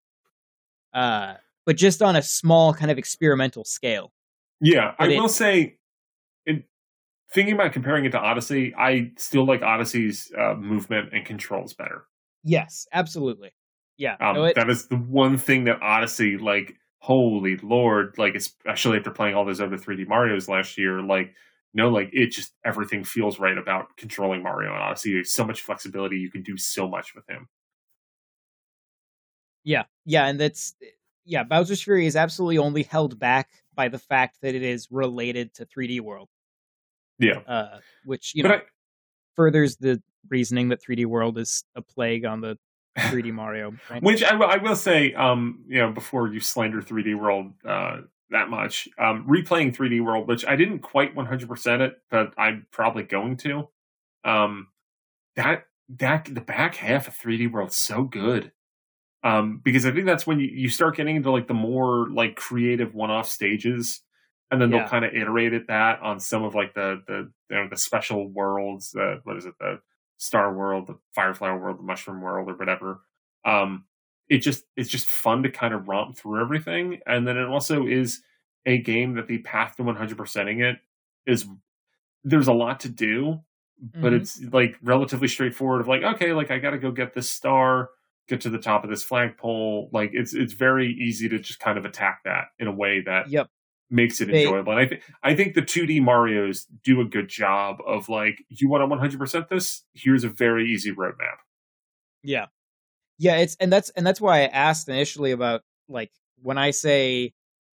but just on a small kind of experimental scale. Yeah, I will say, thinking about comparing it to Odyssey, I still like Odyssey's movement and controls better. Yes, absolutely. Yeah. That is the one thing that Odyssey, like, holy Lord, like, especially after playing all those other 3D Marios last year, like, like, it just, everything feels right about controlling Mario and Odyssey. There's so much flexibility. You can do so much with him. Yeah. Yeah. And Bowser's Fury is absolutely only held back by the fact that it is related to 3D World. Yeah. Which, furthers the reasoning that 3D World is a plague on the 3D Mario. Right? Which I will say, before you slander 3D World that much. Replaying 3D World, which I didn't quite 100% it, but I'm probably going to. That the back half of 3D World's so good. Because I think that's when you start getting into like the more like creative one-off stages, and then they'll kind of iterate at that on some of like the special worlds. The Star World, the Fireflower World, the Mushroom World, or whatever. It's just fun to kind of romp through everything, and then it also is a game that the path to 100%ing it is. There's a lot to do, but it's like relatively straightforward. Of like, okay, like I got to go get this star, get to the top of this flagpole. Like it's very easy to just kind of attack that in a way that makes it enjoyable. And I think the 2D Marios do a good job of like, you want to 100% this? Here's a very easy roadmap. Yeah. Yeah, that's why I asked initially about like when I say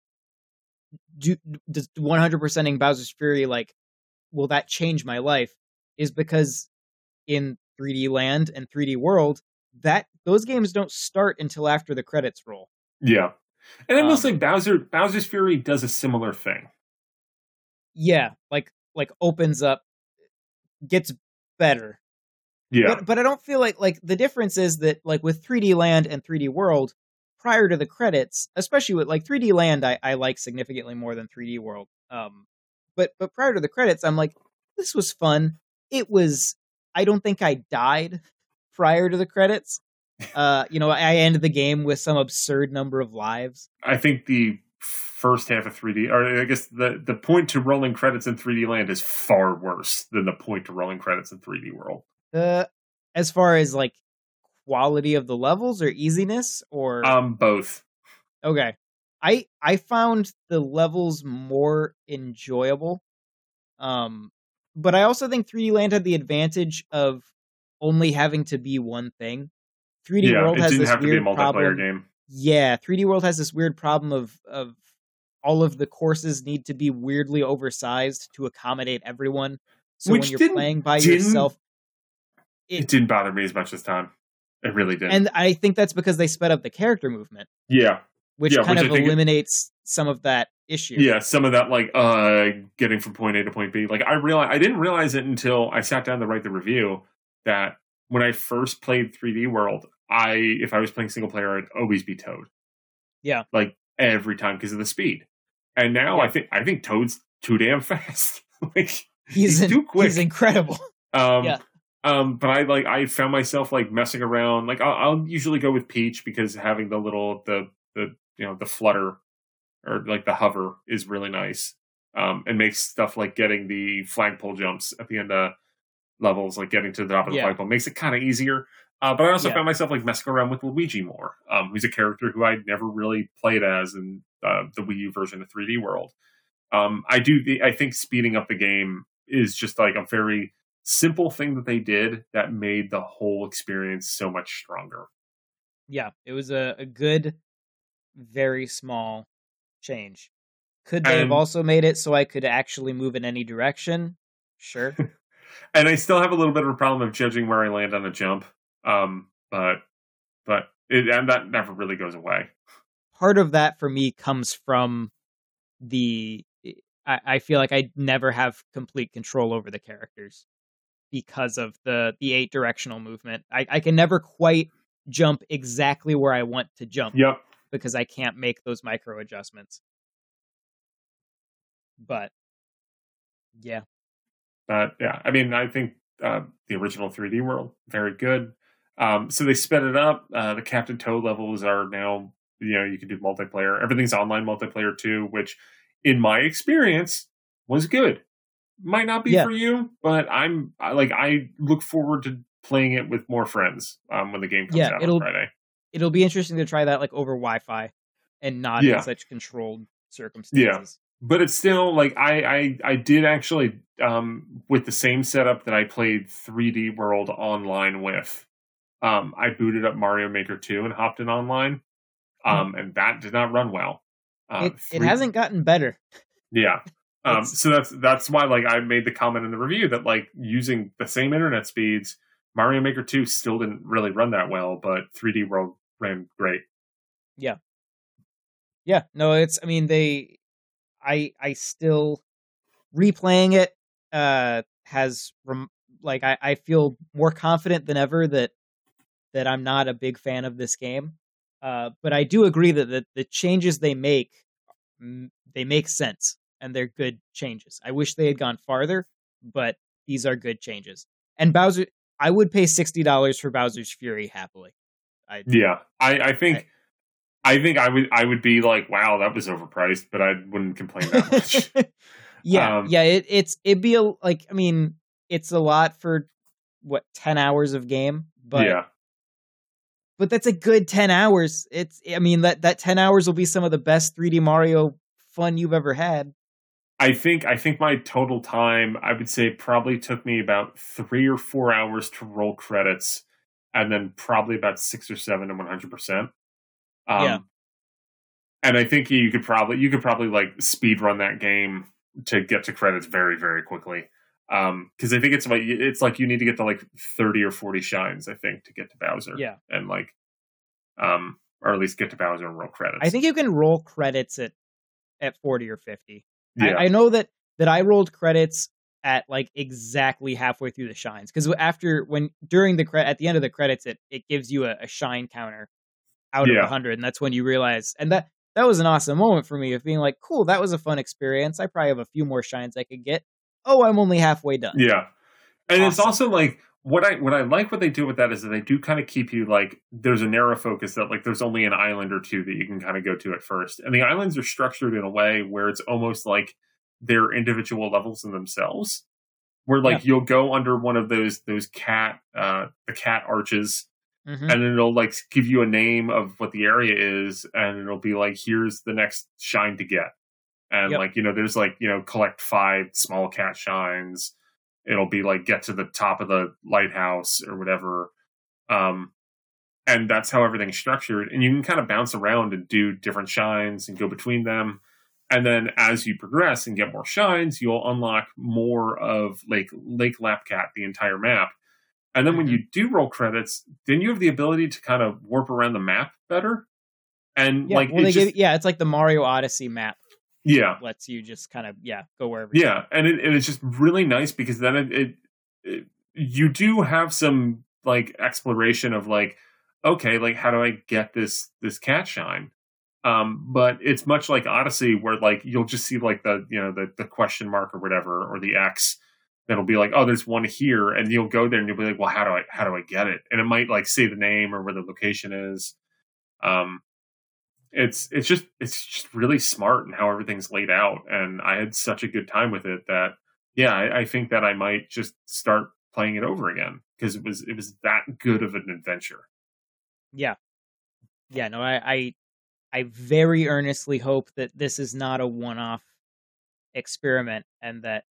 does 100%ing Bowser's Fury, like, will that change my life? Is because in 3D Land and 3D World, that those games don't start until after the credits roll. Yeah. And I will say Bowser's Fury does a similar thing. Yeah, like opens up, gets better. Yeah. But I don't feel like the difference is that like with 3D Land and 3D World, prior to the credits, especially with like 3D Land, I like significantly more than 3D World. But prior to the credits, I'm like, this was fun. It was. I don't think I died prior to the credits. I ended the game with some absurd number of lives. I think the first half of 3D, or I guess the point to rolling credits in 3D Land is far worse than the point to rolling credits in 3D World. As far as like quality of the levels or easiness, or both. Okay, I found the levels more enjoyable. But I also think 3D Land had the advantage of only having to be one thing. 3D World has this weird problem. Game. Yeah, 3D World has this weird problem of all of the courses need to be weirdly oversized to accommodate everyone. So when you're playing by yourself, it didn't bother me as much this time. It really didn't. And I think that's because they sped up the character movement. Yeah. Which kind of eliminates some of that issue. Yeah, some of that like getting from point A to point B. Like I didn't realize it until I sat down to write the review that when I first played 3D World, if I was playing single player, I'd always be Toad. Yeah. Like every time because of the speed. And now I think Toad's too damn fast. Like he's too quick. He's incredible. But I found myself like messing around. Like I'll usually go with Peach because having the flutter or like the hover is really nice. And makes stuff like getting the flagpole jumps at the end of levels, like getting to the top of the flagpole, makes it kind of easier. But I also found myself like messing around with Luigi more, who's a character who I'd never really played as in the Wii U version of 3D World. I think speeding up the game is just like a very simple thing that they did that made the whole experience so much stronger. Yeah, it was a good, very small change. Could they have also made it so I could actually move in any direction? Sure. And I still have a little bit of a problem of judging where I land on a jump. But that never really goes away. Part of that for me comes from I feel like I never have complete control over the characters because of the 8 directional movement. I can never quite jump exactly where I want to jump. Yep. Because I can't make those micro adjustments. But yeah. I mean, I think the original 3D World, very good. So they sped it up. The Captain Toad levels are now, you can do multiplayer. Everything's online multiplayer too, which in my experience was good. Might not be for you, but I look forward to playing it with more friends when the game comes out on Friday. It'll be interesting to try that like over Wi-Fi and not in such controlled circumstances. Yeah. But it's still like I did actually with the same setup that I played 3D World online with. I booted up Mario Maker 2 and hopped in online, and that did not run well. It hasn't gotten better. Yeah. So that's why like I made the comment in the review that like using the same internet speeds, Mario Maker 2 still didn't really run that well, but 3D World ran great. Yeah. Yeah. No, I still replaying it has I feel more confident than ever that I'm not a big fan of this game. But I do agree that the changes they make sense and they're good changes. I wish they had gone farther, but these are good changes. And Bowser, I would pay $60 for Bowser's Fury happily. I think I would be like, wow, that was overpriced, but I wouldn't complain that much. It'd be it's a lot for 10 hours of game, but but that's a good 10 hours. That 10 hours will be some of the best 3D Mario fun you've ever had. I think my total time, I would say, probably took me about 3 or 4 hours to roll credits, and then probably about 6 or 7 to 100%. And I think you could probably like speed run that game to get to credits very, very quickly. Because I think it's like you need to get to like 30 or 40 shines, I think, to get to Bowser. Yeah, and like, or at least get to Bowser and roll credits. I think you can roll credits at 40 or 50. Yeah. I know that I rolled credits at like exactly halfway through the shines, because at the end of the credits, it gives you a shine counter out of 100, and that's when you realize, and that was an awesome moment for me of being like, cool, that was a fun experience. I probably have a few more shines I could get. Oh, I'm only halfway done. Yeah, and awesome. It's also like what I like what they do with that is that they do kind of keep you like there's a narrow focus that like there's only an island or two that you can kind of go to at first, and the islands are structured in a way where it's almost like they're individual levels in themselves, where like you'll go under one of those cat the cat arches, and then it'll like give you a name of what the area is, and it'll be like, here's the next shine to get, and like, you know, there's like, you know, collect 5 small cat shines. It'll be like, get to the top of the lighthouse or whatever. And that's how everything's structured. And you can kind of bounce around and do different shines and go between them. And then as you progress and get more shines, you'll unlock more of Lake Lapcat, the entire map. And then when you do roll credits, then you have the ability to kind of warp around the map better. And it's like the Mario Odyssey map. Yeah, lets you just kind of go wherever. Yeah, and it's just really nice because then you do have some like exploration of like, okay, like how do I get this cat shine? But it's much like Odyssey, where like you'll just see like the question mark or whatever, or the X that'll be like, oh, there's one here, and you'll go there and you'll be like, well, how do I get it? And it might like say the name or where the location is. It's just really smart in how everything's laid out, and I had such a good time with it that I think that I might just start playing it over again because it was that good of an adventure. No, I very earnestly hope that this is not a one-off experiment, and that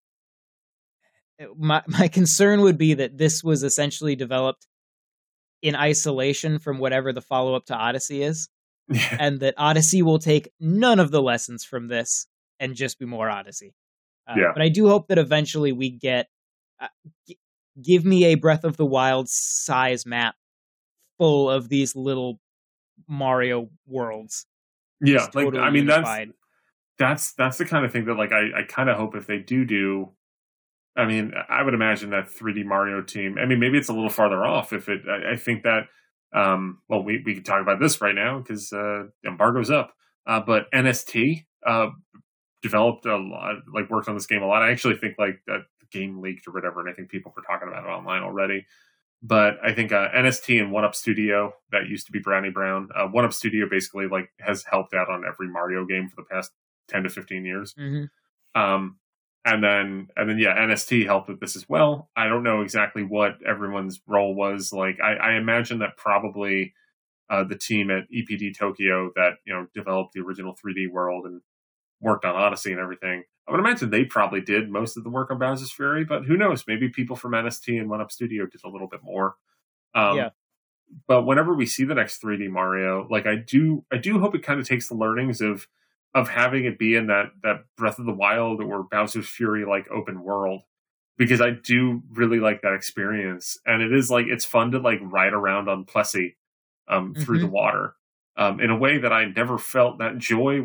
my concern would be that this was essentially developed in isolation from whatever the follow-up to Odyssey is. And that Odyssey will take none of the lessons from this and just be more Odyssey. But I do hope that eventually we get give me a Breath of the Wild size map full of these little Mario worlds. Yeah, like totally unified. That's the kind of thing that like I kind of hope if they do. I mean, I would imagine that 3D Mario team. I mean, maybe it's a little farther off. I think that. Well, we can talk about this right now because embargo's up. But NST developed a lot, like worked on this game a lot. I actually think like the game leaked or whatever, and I think people were talking about it online already. But I think NST and 1UP Studio, that used to be Brownie Brown, 1UP Studio basically like has helped out on every Mario game for the past 10 to 15 years. And then NST helped with this as well. I don't know exactly what everyone's role was. Like, I imagine that probably the team at EPD Tokyo that, you know, developed the original 3D world and worked on Odyssey and everything, I would imagine they probably did most of the work on Bowser's Fury, but who knows? Maybe people from NST and 1UP Studio did a little bit more. But whenever we see the next 3D Mario, like I do hope it kind of takes the learnings of having it be in that Breath of the Wild or Bowser's Fury like open world, because I do really like that experience, and it is like it's fun to like ride around on Plessie through the water in a way that I never felt that joy while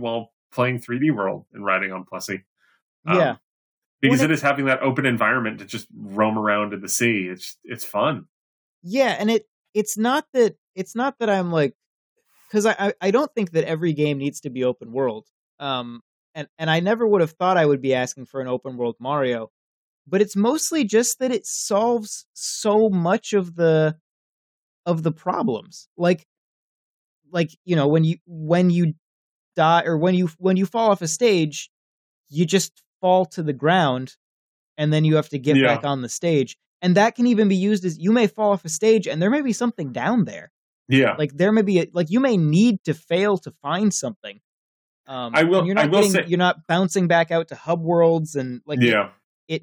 playing 3D World and riding on Plessy. Yeah. Because it is having that open environment to just roam around in the sea. It's fun. Yeah, and it's not that I'm like, because I don't think that every game needs to be open world. And I never would have thought I would be asking for an open world Mario, but it's mostly just that it solves so much of the problems. Like when you die, or when you fall off a stage, you just fall to the ground, and then you have to get back on the stage. And that can even be used as, you may fall off a stage and there may be something down there. Yeah. Like there may be you may need to fail to find something. You're not bouncing back out to hub worlds, and it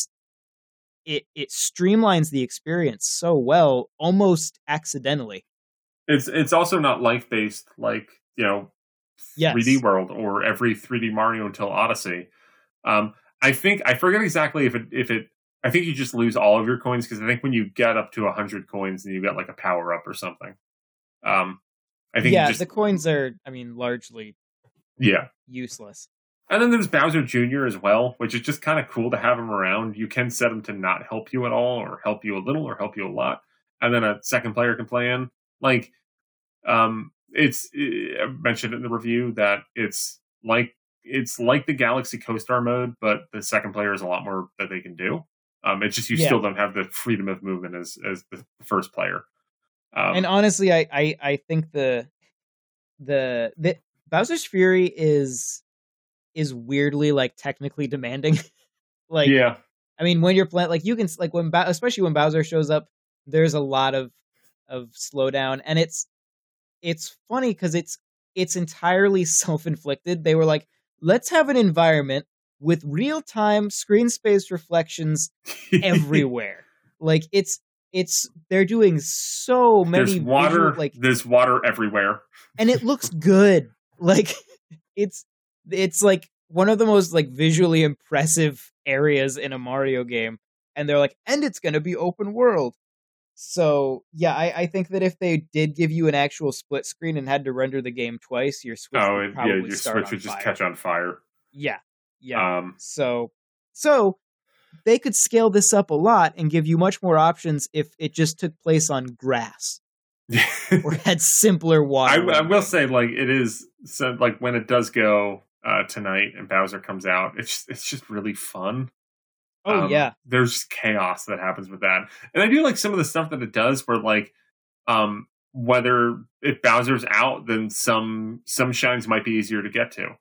streamlines the experience so well, almost accidentally. It's also not life-based like, 3D World or every 3D Mario until Odyssey. I forget exactly if it I think you just lose all of your coins, because I think when you get up to 100 coins, then you get like a power up or something. I think the coins are, largely useless. And then there's Bowser Jr. as well, which is just kind of cool to have him around. You can set him to not help you at all, or help you a little, or help you a lot, and then a second player can play in. Like, I mentioned in the review that it's like the Galaxy Co-Star mode, but the second player is a lot more that they can do. It's just you still don't have the freedom of movement as the first player. And honestly, I think the Bowser's Fury is weirdly like technically demanding. Like, when you're playing, like, you can, like, especially when Bowser shows up, there's a lot of slowdown, and it's funny because it's entirely self-inflicted. They were like, let's have an environment with real-time screen space reflections everywhere. Like, they're doing so many. There's water everywhere, and it looks good. Like, it's like one of the most like visually impressive areas in a Mario game, and they're like, and it's going to be open world. So yeah, I think that if they did give you an actual split screen and had to render the game twice, your Switch would probably just catch on fire. Yeah. So they could scale this up a lot and give you much more options if it just took place on grass or had simpler water. I will say, like, it is, so like when it does go tonight and Bowser comes out, it's just really fun. Oh, yeah. There's just chaos that happens with that. And I do like some of the stuff that it does where, like, whether if Bowser's out, then some shines might be easier to get to.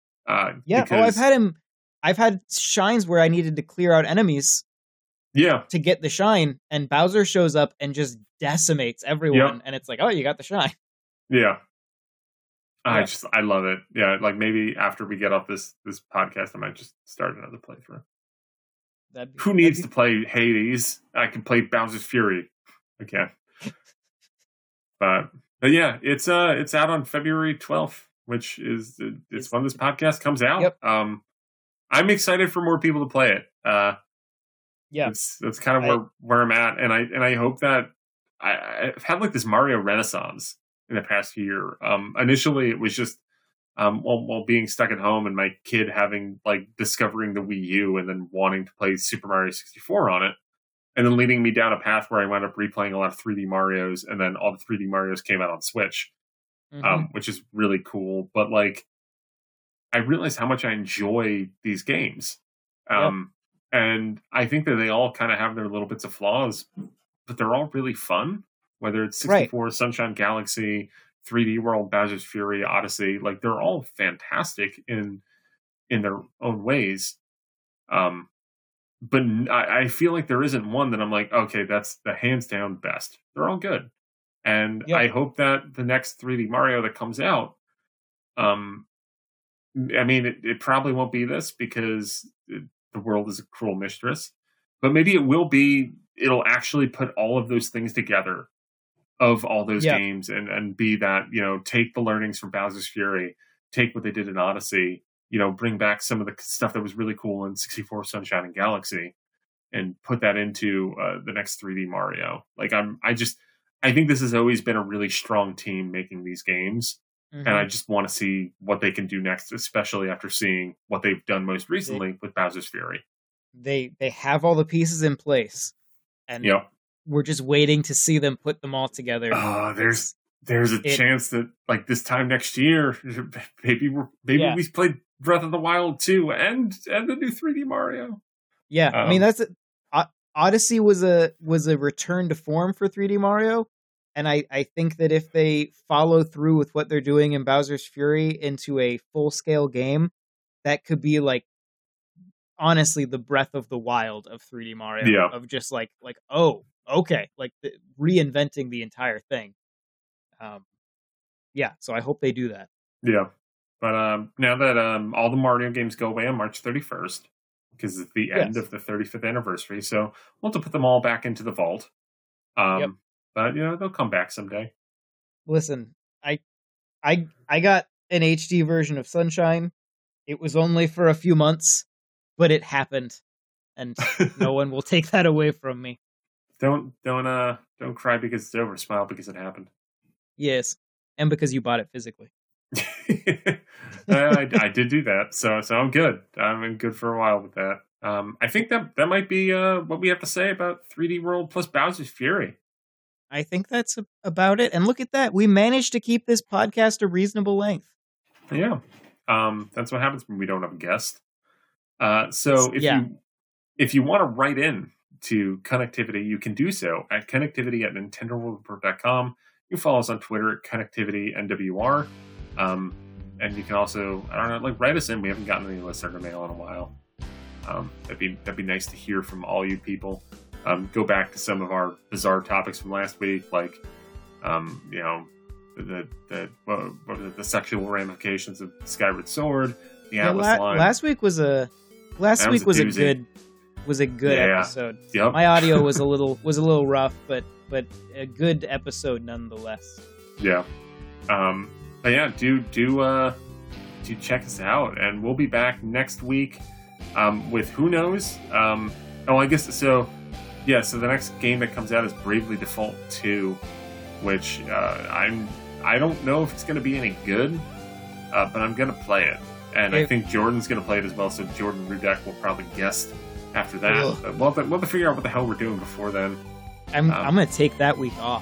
I've had shines where I needed to clear out enemies to get the shine, and Bowser shows up and just decimates everyone, and it's like, oh, you got the shine. Yeah. I love it. Yeah, like maybe after we get off this podcast, I might just start another playthrough. Who needs to play Hades? I can play Bowser's Fury. Okay. But yeah, it's out on February 12th, which is it's when this podcast comes out. Yep. I'm excited for more people to play it. That's kind of where I'm at, and I hope that I've had like this Mario renaissance in the past year. Initially, it was just while being stuck at home and my kid having like discovering the Wii U and then wanting to play Super Mario 64 on it, and then leading me down a path where I wound up replaying a lot of 3D Marios, and then all the 3D Marios came out on Switch, which is really cool. But like, I realized how much I enjoy these games. And I think that they all kind of have their little bits of flaws, but they're all really fun. Whether it's 64, Sunshine Galaxy, 3D World, Bowser's Fury, Odyssey, like they're all fantastic in their own ways. But I feel like there isn't one that I'm like, okay, that's the hands down best. They're all good. And I hope that the next 3D Mario that comes out, it probably won't be this because the world is a cruel mistress, but maybe it will be. It'll actually put all of those things together of all those games and be that, take the learnings from Bowser's Fury, take what they did in Odyssey, bring back some of the stuff that was really cool in 64, Sunshine and Galaxy, and put that into the next 3D Mario. Like I think this has always been a really strong team making these games. and I just want to see what they can do next, especially after seeing what they've done most recently with Bowser's Fury. They have all the pieces in place, and we're just waiting to see them put them all together. There's a chance that like this time next year, maybe we played Breath of the Wild 2 and the new 3D Mario. Yeah, I mean Odyssey was a return to form for 3D Mario, and I think that if they follow through with what they're doing in Bowser's Fury into a full scale game, that could be like honestly the Breath of the Wild of 3D Mario, of just like oh okay, like reinventing the entire thing. So I hope they do that. Yeah, but now that all the Mario games go away on March 31st, because it's the end of the 35th anniversary, so we'll have to put them all back into the vault. But they'll come back someday. Listen, I got an HD version of Sunshine. It was only for a few months, but it happened, and no one will take that away from me. Don't cry because it's over. Smile because it happened. Yes, and because you bought it physically. I did do that, so I'm good. I'm good for a while with that. I think that might be what we have to say about 3D World plus Bowser's Fury. I think that's about it. And look at that. We managed to keep this podcast a reasonable length. Yeah. That's what happens when we don't have a guest. So if you want to write in to Connectivity, you can do so at connectivity@nintendoworldreport.com. You can follow us on Twitter at ConnectivityNWR. And you can also, write us in. We haven't gotten any listener mail in a while. That'd be nice to hear from all you people. Go back to some of our bizarre topics from last week, like, the sexual ramifications of Skyward Sword, the Atlas line. Last week was a good episode. Yep. My audio was a little rough, but a good episode nonetheless. Yeah. But yeah, do check us out, and we'll be back next week with who knows. I guess so. Yeah, so the next game that comes out is Bravely Default 2, which I don't know if it's going to be any good, but I'm going to play it, and I think Jordan's going to play it as well. So Jordan Rudek will probably guest after that. But we'll have to figure out what the hell we're doing before then. I'm going to take that week off.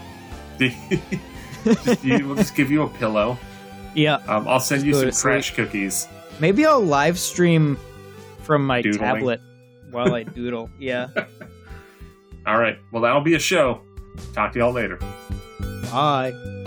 We'll just give you a pillow. Yeah. I'll send you some Crash cookies. Maybe I'll live stream from my Doodling. tablet while I doodle. Yeah. All right. Well, that'll be a show. Talk to y'all later. Bye.